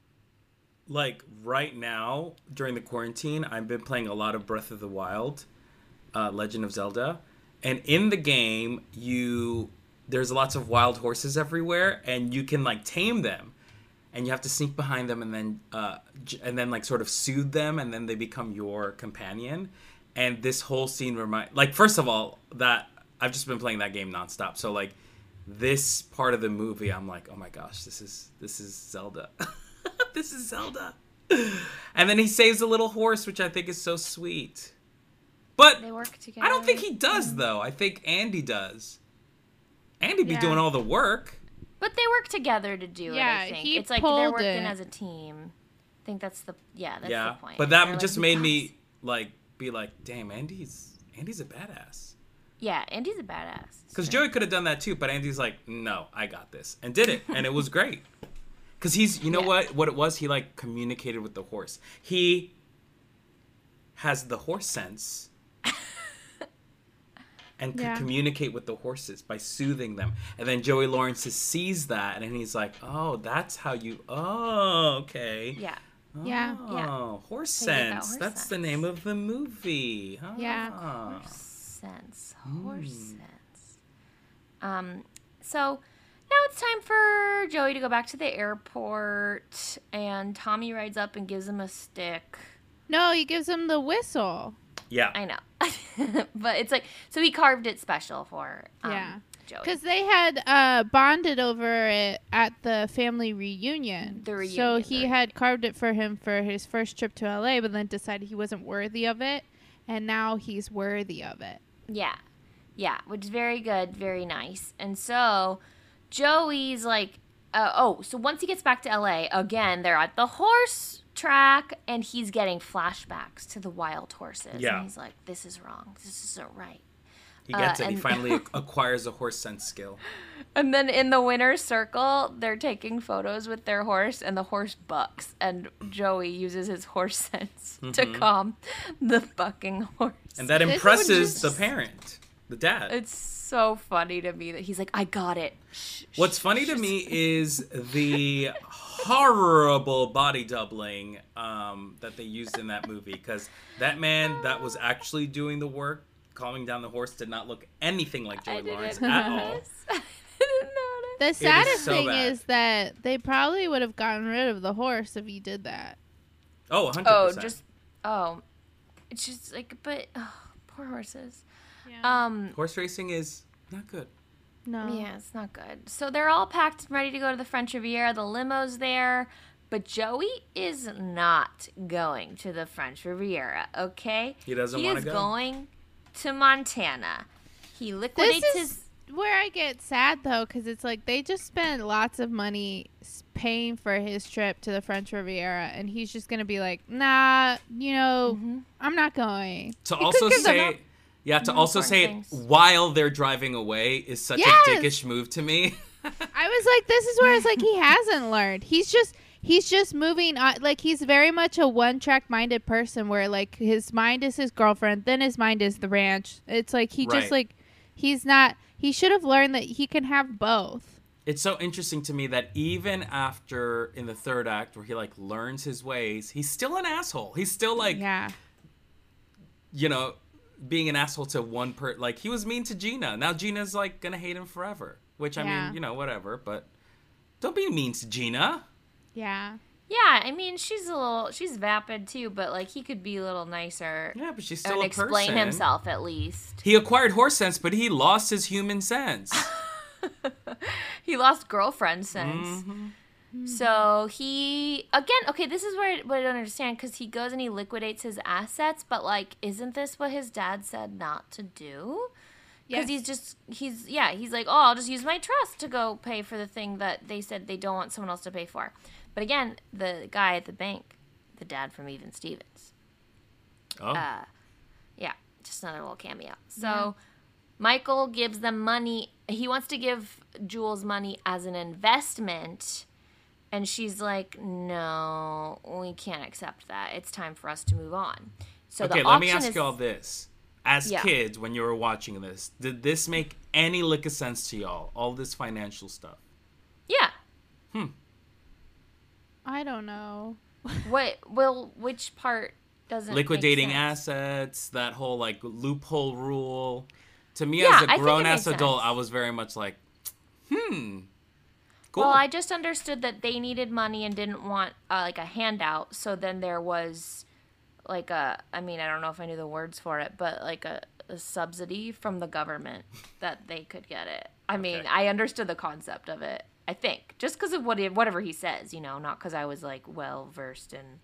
like right now during the quarantine, I've been playing a lot of Breath of the Wild, uh, Legend of Zelda, and in the game, you there's lots of wild horses everywhere, and you can like tame them, and you have to sneak behind them, and then uh, j- and then like sort of soothe them, and then they become your companion. And this whole scene remind like first of all that I've just been playing that game nonstop, so like this part of the movie, I'm like, oh my gosh, this is this is Zelda. This is Zelda. And then he saves a little horse, which I think is so sweet. But They work together. I don't think he does, though. I think Andy does. Andy be Yeah. doing all the work. But they work together to do Yeah, it, I think. he It's like they're pulled working it. as a team. I think that's the, yeah, that's yeah, the point. but that They're like, just "We made got me this." like be like, damn, Andy's Andy's a badass. Yeah, Andy's a badass. It's Because true. Joey could have done that too, but Andy's like, no, I got this, and did it, and it was great. Because he's, you know Yeah. what, what it was? He like communicated with the horse. He has the horse sense, and could Yeah. communicate with the horses by soothing them. And then Joey Lawrence sees that, and he's like, oh, that's how you. Oh, okay. Yeah. Yeah. Oh, Yeah. horse So you get that sense. horse That's the sense. name of the movie. Yeah. Ah. Horse sense. Hmm. Horse sense. Um, so now it's time for Joey to go back to the airport, and Tommy rides up and gives him a stick. No, he gives him the whistle. Yeah. I know. But it's like, so he carved it special for um, Yeah. Joey. Because they had uh, bonded over it at the family reunion. The So reunion, he the had carved it for him for his first trip to L A, but then decided he wasn't worthy of it. And now he's worthy of it. Yeah. Yeah, which is very good, very nice. And so Joey's like, uh, oh, so once he gets back to L A, again, they're at the horse track, and he's getting flashbacks to the wild horses. Yeah. And he's like, this is wrong. This isn't right. He gets Uh, it. He and- finally ac- acquires a horse sense skill. And then in the winner's circle, they're taking photos with their horse, and the horse bucks. And Joey uses his horse sense to calm the bucking horse. And that This impresses was the just- parent, the dad. It's so funny to me that he's like, I got it. Shh, What's shh, funny shh." to me is the horrible body doubling um, that they used in that movie. Because that man that was actually doing the work, calming down the horse, did not look anything like I Joey didn't Lawrence at all. notice. I didn't notice. The saddest so thing bad. is that they probably would have gotten rid of the horse if he did that. Oh, one hundred Oh, percent. just, oh. It's just like, but, oh, poor horses. Yeah. Um, Horse racing is not good. No. Yeah, it's not good. So they're all packed and ready to go to the French Riviera. The limo's there. But Joey is not going to the French Riviera, okay? He doesn't He wanna is go. going to Montana. He This liquidates is his... where I get sad though, because it's like they just spent lots of money s- paying for his trip to the French Riviera, and he's just gonna be like, "Nah, you know, Mm-hmm. I'm not going." To could also give them say, up yeah, to more also say it important things. while they're driving away is such Yes! a dickish move to me. I was like, "This is where it's like he hasn't learned. He's just." He's just moving on. Like, he's very much a one-track minded person where, like, his mind is his girlfriend, then his mind is the ranch. It's like he Right. just, like, he's not, he should have learned that he can have both. It's so interesting to me that even after in the third act where he like learns his ways, he's still an asshole. He's still like, Yeah. you know, being an asshole to one per like he was mean to Gina. Now Gina's like gonna hate him forever. Which I Yeah. mean, you know, whatever, but don't be mean to Gina. Yeah. Yeah, I mean, she's a little... She's vapid, too, but, like, he could be a little nicer Yeah, but she's still and a explain person. himself, at least. He acquired horse sense, but he lost his human sense. He lost girlfriend sense. Mm-hmm. So he again, okay, this is where I, what I don't understand because he goes and he liquidates his assets, but like, isn't this what his dad said not to do? Because Yes. he's just he's yeah he's like, oh, I'll just use my trust to go pay for the thing that they said they don't want someone else to pay for. But again, the guy at the bank, the dad from Even Stevens, Oh. uh, yeah, just another little cameo. So Michael gives them money. He wants to give Jules money as an investment. And she's like, no, we can't accept that. It's time for us to move on. So okay, the let me auction ask is, you all this. As Yeah. kids, when you were watching this, did this make any lick of sense to y'all? All this financial stuff. Yeah. I don't know. What, well, which part doesn't Liquidating make sense? assets, that whole like loophole rule. To me, Yeah, as I a think it grown ass makes adult, sense. I was very much like, hmm. Cool. Well, I just understood that they needed money and didn't want uh, like a handout. So then there was like a, I mean, I don't know if I knew the words for it, but like a, a subsidy from the government that they could get it. I mean, Okay. I understood the concept of it. I think just because of what he, whatever he says, you know, not because I was like well versed in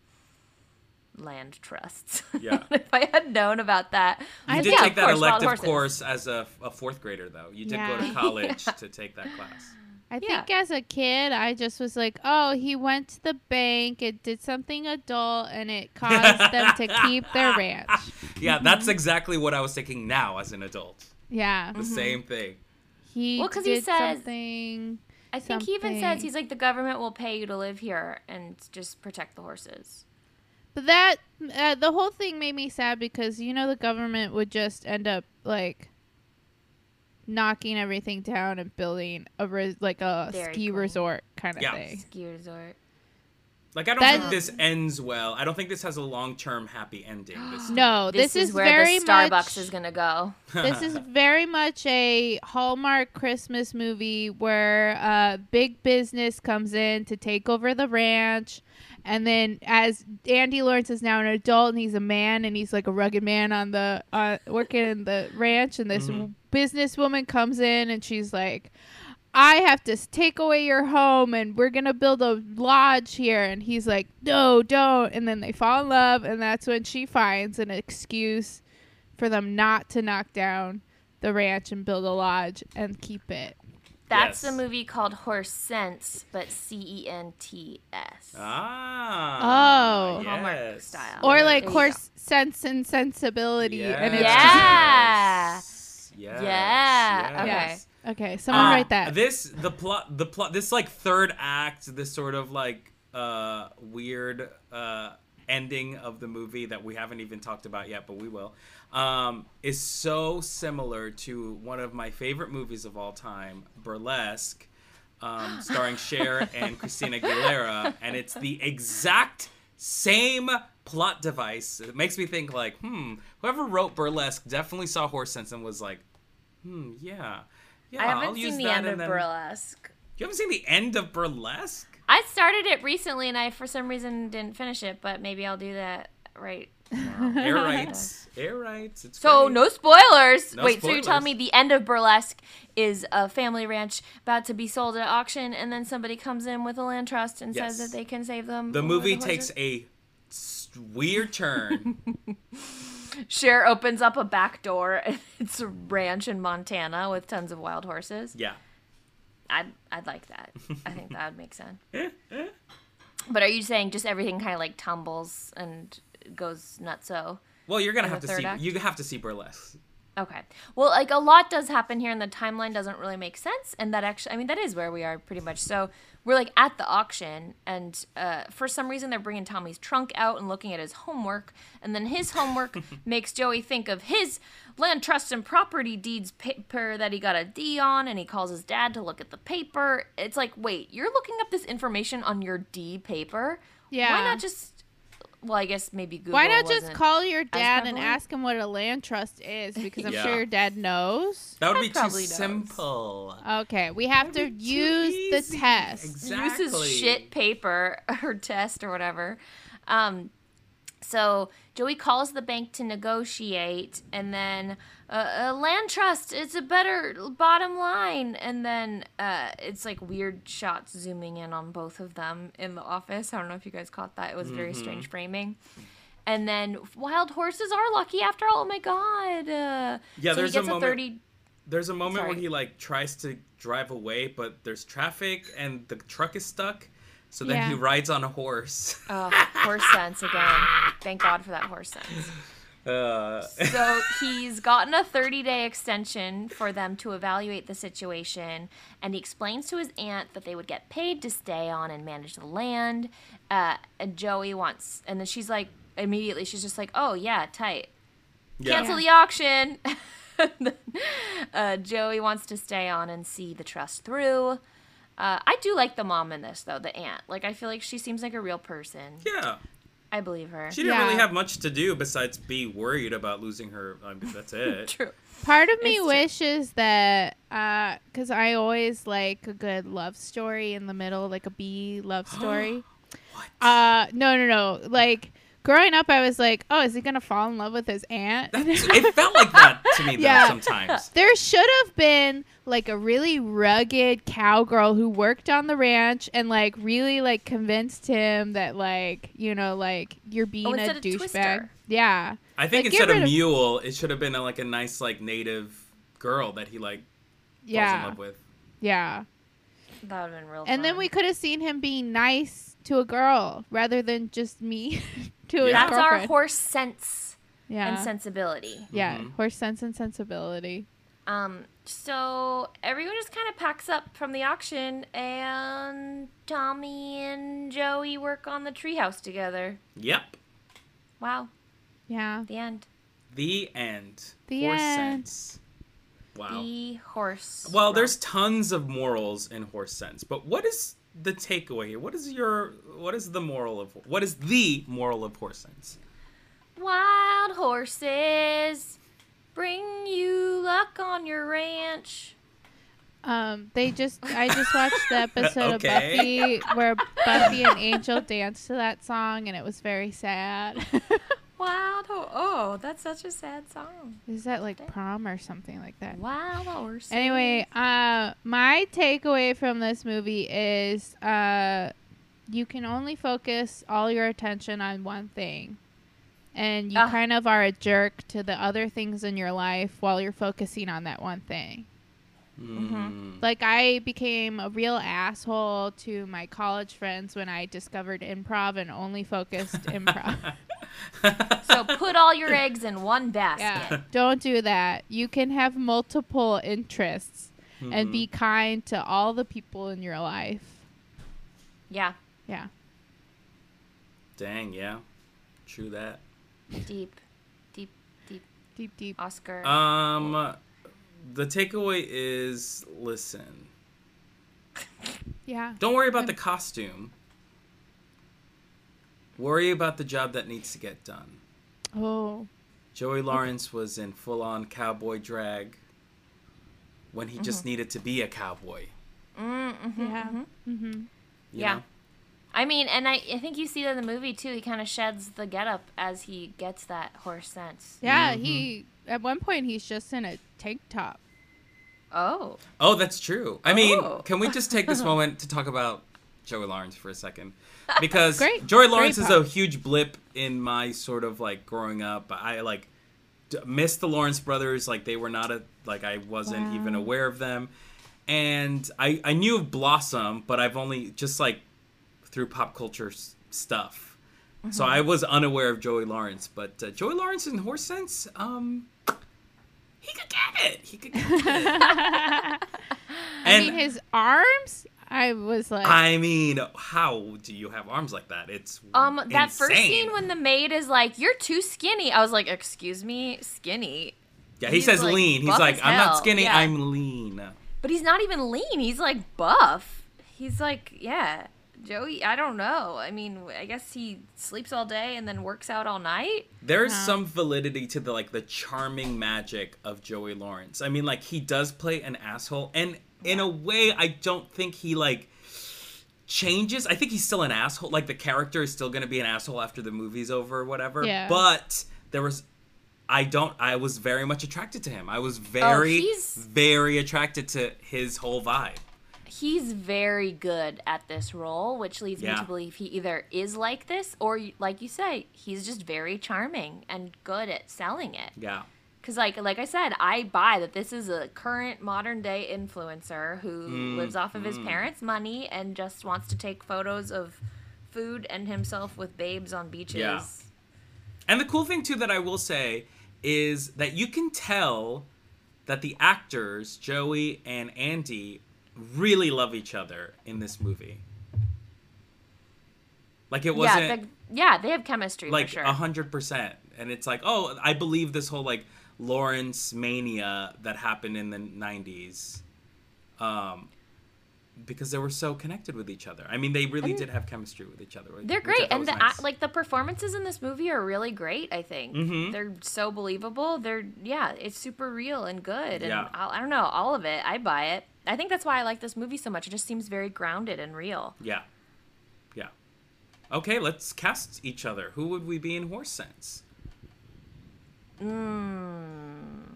land trusts. Yeah. If I had known about that, You I did yeah, take of that course, wild elective horses. course as a, a fourth grader, though. You did go to Yeah. college to take that class. I Yeah. think as a kid, I just was like, oh, he went to the bank, it did something adult, and it caused them to keep their ranch. Yeah, that's exactly what I was thinking now as an adult. Yeah. The same thing. He Well, 'cause did he says- something. I think he even says something. he's like the government will pay you to live here and just protect the horses. But that, uh, the whole thing made me sad because, you know, the government would just end up, like, knocking everything down and building a, res- like, a Dairy ski Queen. resort kind of Yeah. thing. Ski resort. Like, I don't That- think this ends well. I don't think this has a long-term happy ending. This No, This, this, is, where very the Starbucks much, is gonna go. this is very much a Hallmark Christmas movie where uh, big business comes in to take over the ranch. And then as Andy Lawrence is now an adult and he's a man and he's like a rugged man on the uh, working in the ranch, and this Mhm. businesswoman comes in and she's like, I have to s- take away your home and we're going to build a lodge here. And he's like, no, don't. And then they fall in love. And that's when she finds an excuse for them not to knock down the ranch and build a lodge and keep it. That's Yes. a movie called Horse Sense, but C E N T S. Ah. Oh. Hallmark yes. style. Or There like you horse sense and sensibility. And it's Yes. just, Yeah. Yes. Yeah, okay. yes. Okay, someone Uh, write that. This the plot the plot this like third act, this sort of like uh weird uh ending of the movie that we haven't even talked about yet, but we will. Um is so similar to one of my favorite movies of all time, Burlesque, um starring Cher and Christina Aguilera, and it's the exact same plot device. It makes me think like, hmm, whoever wrote Burlesque definitely saw Horse Sense and was like, hmm, yeah. Yeah, I haven't I'll use seen the that end and of then- Burlesque. You haven't seen the end of Burlesque? I started it recently, and I, for some reason, didn't finish it, but maybe I'll do that right now. Air rights. Air rights. It's So, great. no spoilers. No Wait, so you're spoilers. telling me the end of Burlesque is a family ranch about to be sold at auction, and then somebody comes in with a land trust and Yes. says that they can save them? The over movie horses? takes a s- weird turn. Cher opens up a back door, and it's a ranch in Montana with tons of wild horses. Yeah. I'd, I'd like that. I think that would make sense. But are you saying just everything kind of like tumbles and goes nutso? Well, you're gonna In have the to third see. act? You have to see Burlesque. Okay. Well, like a lot does happen here, and the timeline doesn't really make sense. And that actually, I mean, that is where we are pretty much. So we're like at the auction, and uh, for some reason they're bringing Tommy's trunk out and looking at his homework, and then his homework makes Joey think of his land trust and property deeds paper that he got a D on, and he calls his dad to look at the paper. It's like, wait, you're looking up this information on your D paper? Yeah. Why not just? Well, I guess maybe Google. Why not just wasn't call your dad and prevalent? ask him what a land trust is? Because I'm Yeah. sure your dad knows. That would Dad be too probably knows. simple. Okay, we have to That'd be too use the easy. test. Exactly. Use his shit paper or test or whatever. Um, so Joey calls the bank to negotiate, and then uh, a land trust. It's a better bottom line, and then uh, it's like weird shots zooming in on both of them in the office. I don't know if you guys caught that. It was very strange framing. And then wild horses are lucky after all. Oh my god! Uh, Yeah, so there's he a gets moment- thirty. There's a moment where Sorry. he like tries to drive away, but there's traffic and the truck is stuck. So then Yeah. he rides on a horse. Oh, horse sense again. Thank God for that horse sense. Uh, So he's gotten a thirty-day extension for them to evaluate the situation, and he explains to his aunt that they would get paid to stay on and manage the land. Uh, and Joey wants, and then she's like, immediately, she's just like, oh, yeah, tight. yeah. Cancel the auction. uh, Joey wants to stay on and see the trust through. Uh, I do like the mom in this, though, the aunt. Like, I feel like she seems like a real person. Yeah. I believe her. She didn't Yeah. really have much to do besides be worried about losing her. I mean, that's it. True. Part of me It's true. wishes that, because I always like a good love story in the middle, like a B love story. What? Uh, no, no, no. Like, growing up, I was like, oh, is he going to fall in love with his aunt? It felt like that to me, though, Yeah. sometimes. There should have been like a really rugged cowgirl who worked on the ranch and like really like convinced him that like, you know, like you're being Oh, a instead of douchegag. Twister. Yeah. I think Like, get instead of rid of- mule, it should have been a, like a nice, like native girl that he like falls in Yeah. love with. Yeah. That would have been real And then fun. we could have seen him being nice to a girl rather than just me to his Yeah. That's our girlfriend. horse sense yeah. and sensibility. yeah. Mhm. Horse sense and sensibility. Um, so everyone just kind of packs up from the auction, and Tommy and Joey work on the treehouse together. Yep. Wow, Yeah. the end. The end. The Horse end. sense. Wow. The horse. Well, Well, there's tons of morals in horse sense, but what is the takeaway here? What is your what is the moral of what is the moral of horse sense? wild horses bring you luck on your ranch. Um, they just I just watched the episode Okay. of Buffy where Buffy and Angel danced to that song and it was very sad. Wild ho- oh, that's such a sad song. Is that like prom or something like that? Wild horses. Anyway, uh, my takeaway from this movie is uh, you can only focus all your attention on one thing. And you Ah. kind of are a jerk to the other things in your life while you're focusing on that one thing. Mm. Like, I became a real asshole to my college friends when I discovered improv and only focused improv. So put all your eggs in one basket. Yeah. Don't do that. You can have multiple interests Mm-hmm. and be kind to all the people in your life. Yeah. Yeah. Dang, yeah. True that. Deep, deep, deep. Deep, deep. Oscar. Um, the takeaway is, listen, Yeah. don't worry about the costume. Worry about the job that needs to get done. Oh. Joey Lawrence was in full-on cowboy drag when he just needed to be a cowboy. Mm-hmm, Yeah. mm-hmm. Mm-hmm. you Yeah. know? I mean, and I, I think you see that in the movie, too. He kind of sheds the getup as he gets that horse sense. Yeah, Mhm. he, at one point, he's just in a tank top. Oh. Oh, that's true. I mean, Oh. can we just take this moment to talk about Joey Lawrence for a second? Because Great. Joey Lawrence Great is a pop. huge blip in my sort of like growing up. I like d- missed the Lawrence brothers. Like they were not a like I wasn't Wow. even aware of them, and I I knew of Blossom, but I've only just like through pop culture s- stuff. So I was unaware of Joey Lawrence, but uh, Joey Lawrence in Horse Sense, um, he could get it. He could get it. I And mean, his arms, I was like, I mean, how do you have arms like that? It's Um, that first insane. scene when the maid is like, "You're too skinny," I was like, "Excuse me, skinny?" yeah, he he's, says like, lean. He's buff like, as I'm hell. not skinny, Yeah. I'm lean. But he's not even lean. He's like buff. He's like, yeah, Joey. I don't know. I mean, I guess he sleeps all day and then works out all night. There is Uh-huh. some validity to the like the charming magic of Joey Lawrence. I mean, like he does play an asshole, and in a way, I don't think he like changes. I think he's still an asshole. Like the character is still going to be an asshole after the movie's over or whatever. Yeah. But there was. I don't. I was very much attracted to him. I was very, he's- very attracted to his whole vibe. He's very good at this role, which leads me Yeah. to believe he either is like this or, like you say, he's just very charming and good at selling it. Yeah. Because, like, like I said, I buy that this is a current modern day influencer who Mm, lives off of his parents' money and just wants to take photos of food and himself with babes on beaches. Yeah. And the cool thing too that I will say is that you can tell that the actors, Joey and Andy, really love each other in this movie. Like it wasn't Yeah, the, yeah, they have chemistry like for sure. a hundred percent. And it's like, oh, I believe this whole like Lawrence mania that happened in the nineties. Um because they were so connected with each other. I mean, they really And did have chemistry with each other. They're which I great, thought and was the nice. act like the performances in this movie are really great. I think Mhm. they're so believable. They're yeah, it's super real and good, and Yeah. I, I don't know, all of it. I buy it. I think that's why I like this movie so much. It just seems very grounded and real. Yeah. Yeah. Okay, let's cast each other. Who would we be in Horse Sense? Mm.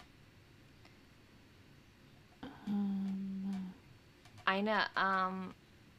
I know. Um,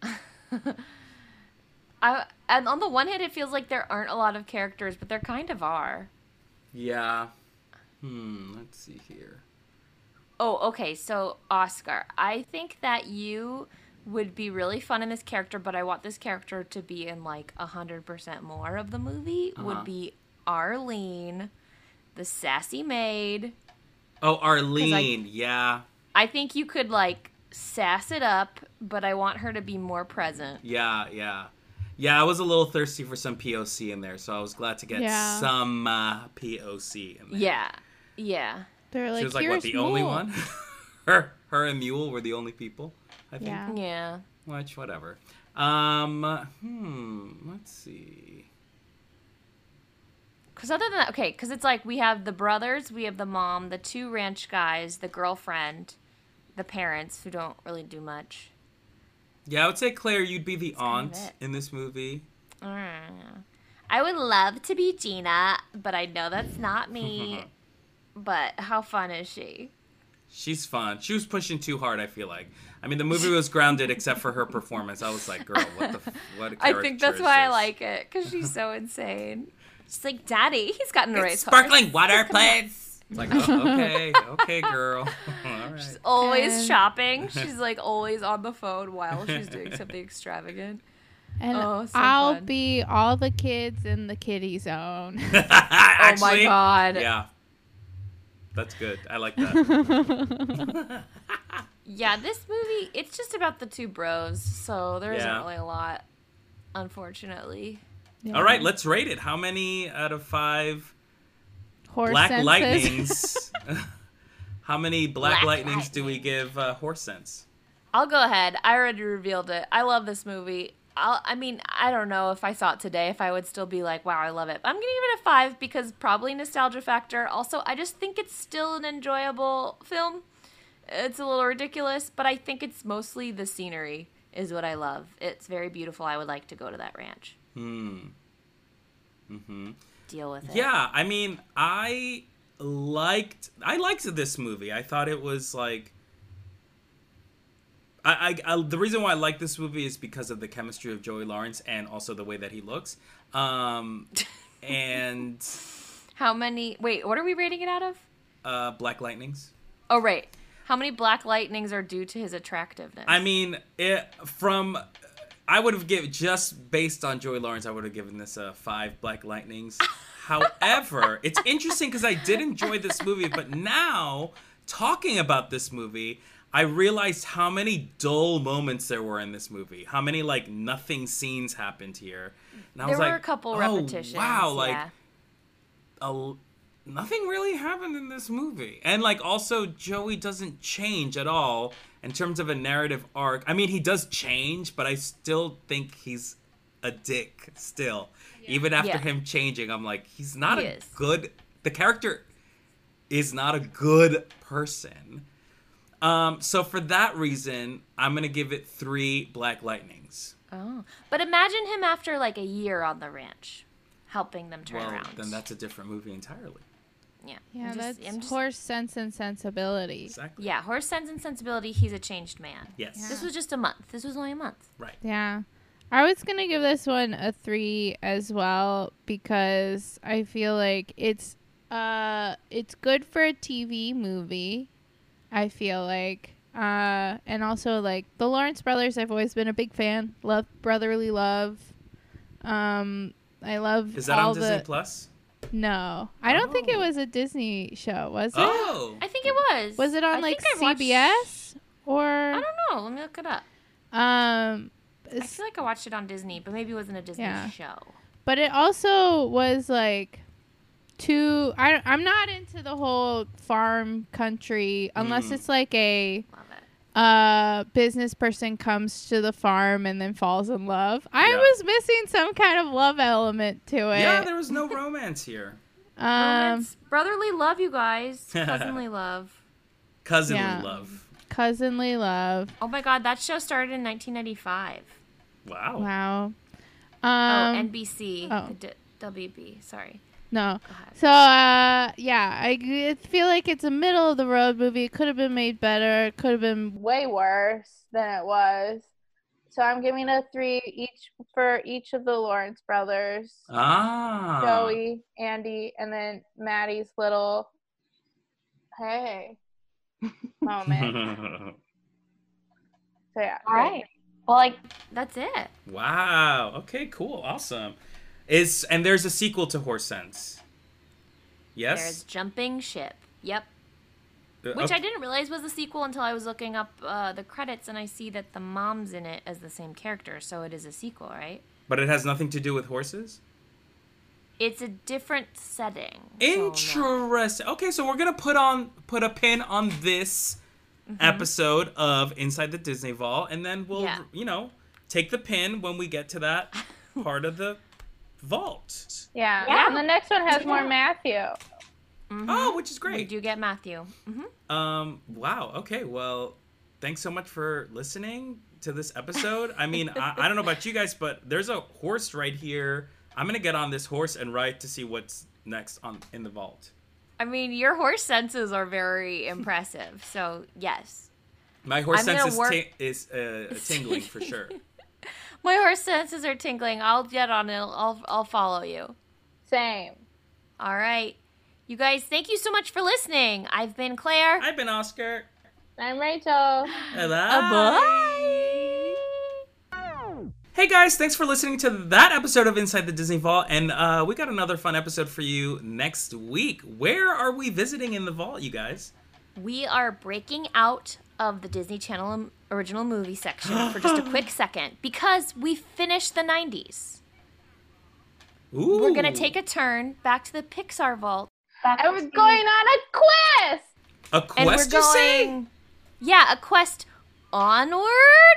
I and on the one hand, it feels like there aren't a lot of characters, but there kind of are. Yeah. Hmm, let's see here. Oh, okay. So, Oscar, I think that you would be really fun in this character, but I want this character to be in like a hundred percent more of the movie. Uh-huh. Would be Arlene, the sassy maid. Oh, Arlene. Yeah. I think you could like sass it up, but I want her to be more present. Yeah, yeah. Yeah, I was a little thirsty for some P O C in there, so I was glad to get Yeah. some uh, P O C in there. Yeah, yeah. they're like, She was like, here's what, the only Mule. one? her her and Mule were the only people, I think. Yeah. Yeah. Which, whatever. Um, hmm, let's see. Because other than that, okay, because it's like we have the brothers, we have the mom, the two ranch guys, the girlfriend, the parents who don't really do much. Yeah, I would say, Claire, you'd be the kind of aunt it. in this movie. Mm. I would love to be Gina, but I know that's not me. But how fun is she? She's fun. She was pushing too hard, I feel like. I mean, the movie was grounded except for her performance. I was like, girl, what the, f- what a I character think that's is why I this? like it, because she's so insane. She's like, Daddy, he's got an It's race sparkling horse. water, please. It's like, oh, okay, okay, girl. All right. Always And- shopping. She's like always on the phone while she's doing something extravagant. And Oh, so I'll fun. be all the kids in the kiddie zone. Actually, Oh my God. Yeah. That's good. I like that. Yeah, this movie, it's just about the two bros, so there isn't Yeah. really a lot, unfortunately. Yeah. All right, let's rate it. How many out of five Horse Black senses. Lightnings? How many Black, Black Lightnings do we Lightning. give uh, Horse Sense? I'll go ahead. I already revealed it. I love this movie. I'll, I mean, I don't know if I saw it today, if I would still be like, wow, I love it. I'm going to give it a five because probably nostalgia factor. Also, I just think it's still an enjoyable film. It's a little ridiculous, but I think it's mostly the scenery is what I love. It's very beautiful. I would like to go to that ranch. Hmm. Mm-hmm. Deal with it. Yeah, I mean, I liked I liked this movie. I thought it was like I, I, I the reason why I like this movie is because of the chemistry of Joey Lawrence and also the way that he looks. Um, and How many? Wait, what are we rating it out of? uh, Black Lightnings. Oh, right. How many black lightnings are due to his attractiveness? I mean, it from I would have given just based on Joey Lawrence, I would have given this a five Black Lightnings. However, it's interesting because I did enjoy this movie, but now talking about this movie, I realized how many dull moments there were in this movie. How many like nothing scenes happened here, and I there was were like, a couple oh, repetitions. wow, like yeah. a, nothing really happened in this movie. And like also Joey doesn't change at all in terms of a narrative arc. I mean, he does change, but I still think he's a dick still. Yeah. Even after Yeah. him changing, I'm like, he's not He a is. good the character is not a good person. Um, so for that reason, I'm going to give it three Black Lightnings. Oh, but imagine him after like a year on the ranch, helping them turn Well, around. then that's a different movie entirely. yeah. Yeah, I'm just- that's I'm just- horse sense and sensibility. Exactly. Yeah, horse sense and sensibility. He's a changed man. Yes. Yeah. This was just a month. This was only a month. Right. Yeah. I was going to give this one a three as well because I feel like it's uh it's good for a T V movie. I feel like uh and also like the Lawrence brothers, I've always been a big fan. Love brotherly love. Um I love Is that all on Disney the Plus? No. I don't think it Oh. was a Disney show, was it? Oh. I think it was. Was it I on like think I watched- C B S or I don't know. Let me look it up. um I feel like I watched it on Disney, but maybe it wasn't a Disney Yeah. show. But it also was like too. I I'm not into the whole farm country unless Mm. it's like a Love it. uh business person comes to the farm and then falls in love. I Yeah. was missing some kind of love element to it. Yeah, there was no romance here. um, Romance, brotherly love, you guys. Cousinly love. Cousinly Yeah. love. cousinly love. Oh my God, that show started in nineteen ninety-five. Wow. Wow. oh, Um, N B C. oh. D- W B. Sorry. no. Go ahead. So, uh, yeah, I g- feel like it's a middle of the road movie. It could have been made better. It could have been way worse than it was. So I'm giving a three each for each of the Lawrence brothers. Ah. Joey, Andy, and then Maddie's little, hey, moment. So yeah. All right. Well, like that's it. Wow. Okay, cool. Awesome. Is and there's a sequel to Horse Sense. Yes? There's Jumping Ship. Yep. Uh, Which okay. I didn't realize was a sequel until I was looking up uh, the credits, and I see that the mom's in it as the same character, so it is a sequel, right? But it has nothing to do with horses? It's a different setting. so no. Interesting. Okay, so we're gonna put on put a pin on this Mm-hmm. episode of Inside the Disney Vault, and then we'll Yeah. you know take the pin when we get to that part of the vault. Yeah. Yeah. And the next one has more Yeah. Matthew. Mhm. Oh, which is We great. do get Matthew. hmm Um. Wow. Okay. Well, thanks so much for listening to this episode. I mean, I, I don't know about you guys, but there's a horse right here. I'm gonna get on this horse and ride to see what's next on in the vault. I mean, your horse senses are very impressive, so yes. My horse I'm sense gonna is, work- ti- is uh, tingling for sure. My horse senses are tingling. I'll get on it. I'll, I'll follow you. Same. All right. You guys, thank you so much for listening. I've been Claire. I've been Oscar. I'm Rachel. Bye. Uh, bye. Hey guys, thanks for listening to that episode of Inside the Disney Vault, and uh, we got another fun episode for you next week. Where are we visiting in the vault, you guys? We are breaking out of the Disney Channel original movie section for just a quick second because we finished the nineties. Ooh. We're going to take a turn back to the Pixar vault. I was going on a quest! A quest, and we're you going, say? Yeah, a quest onward.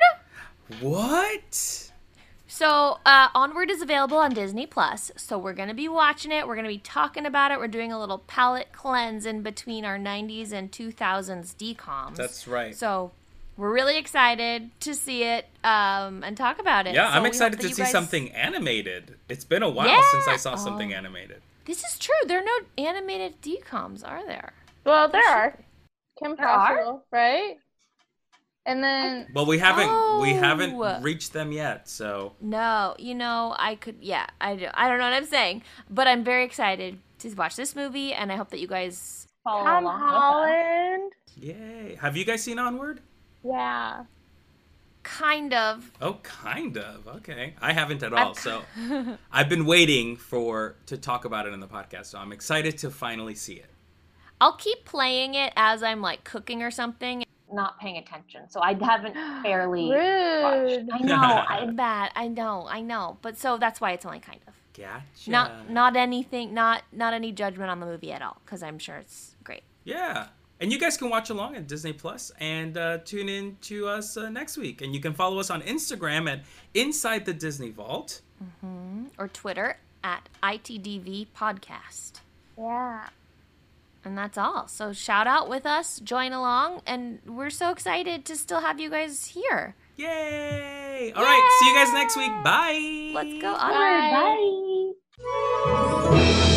What? So, uh, Onward is available on Disney Plus, so we're going to be watching it. We're going to be talking about it. We're doing a little palette cleanse in between our nineties and two thousands D COMs. That's right. So, we're really excited to see it um, and talk about it. Yeah, so I'm excited to see guys... something animated. It's been a while yeah. since I saw oh. something animated. This is true. There are no animated D COMs, are there? Well, there are. Kim There are? Possible, right? And then Well, we haven't Oh. we haven't reached them yet, so No, you know, I could, yeah, I, do, I don't know what I'm saying, but I'm very excited to watch this movie, and I hope that you guys follow Tom along with us. Holland. yay. Have you guys seen Onward? Yeah. Kind of. Oh, kind of. Okay. I haven't at all, so I've been waiting for to talk about it in the podcast, so I'm excited to finally see it. I'll keep playing it as I'm, like, cooking or something. Not paying attention, so I haven't fairly Rude. watched. I know, I'm bad. I know, I know, but so that's why it's only kind of. Gotcha. Not, not anything, not, not any judgment on the movie at all, because I'm sure it's great. Yeah. And you guys can watch along at Disney Plus and uh, tune in to us uh, next week. And you can follow us on Instagram at Inside the Disney Vault. Mm-hmm. Or Twitter at I T D V Podcast. Yeah. And that's all. So shout out with us, join along, and we're so excited to still have you guys here. Yay! All right, see you guys next week. Bye. Let's go onward. Bye. Bye.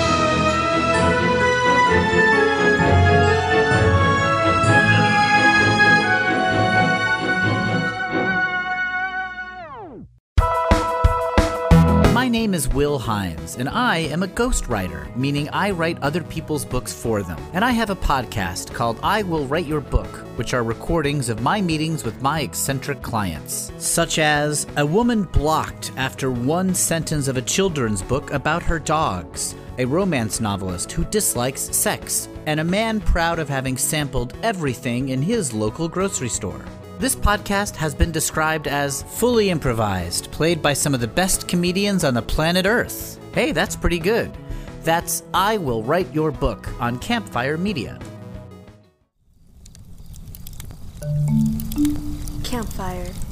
My name is Will Hines, and I am a ghostwriter, meaning I write other people's books for them. And I have a podcast called I Will Write Your Book, which are recordings of my meetings with my eccentric clients, such as a woman blocked after one sentence of a children's book about her dogs, a romance novelist who dislikes sex, and a man proud of having sampled everything in his local grocery store. This podcast has been described as fully improvised, played by some of the best comedians on the planet Earth. Hey, that's pretty good. That's I Will Write Your Book on Campfire Media. Campfire.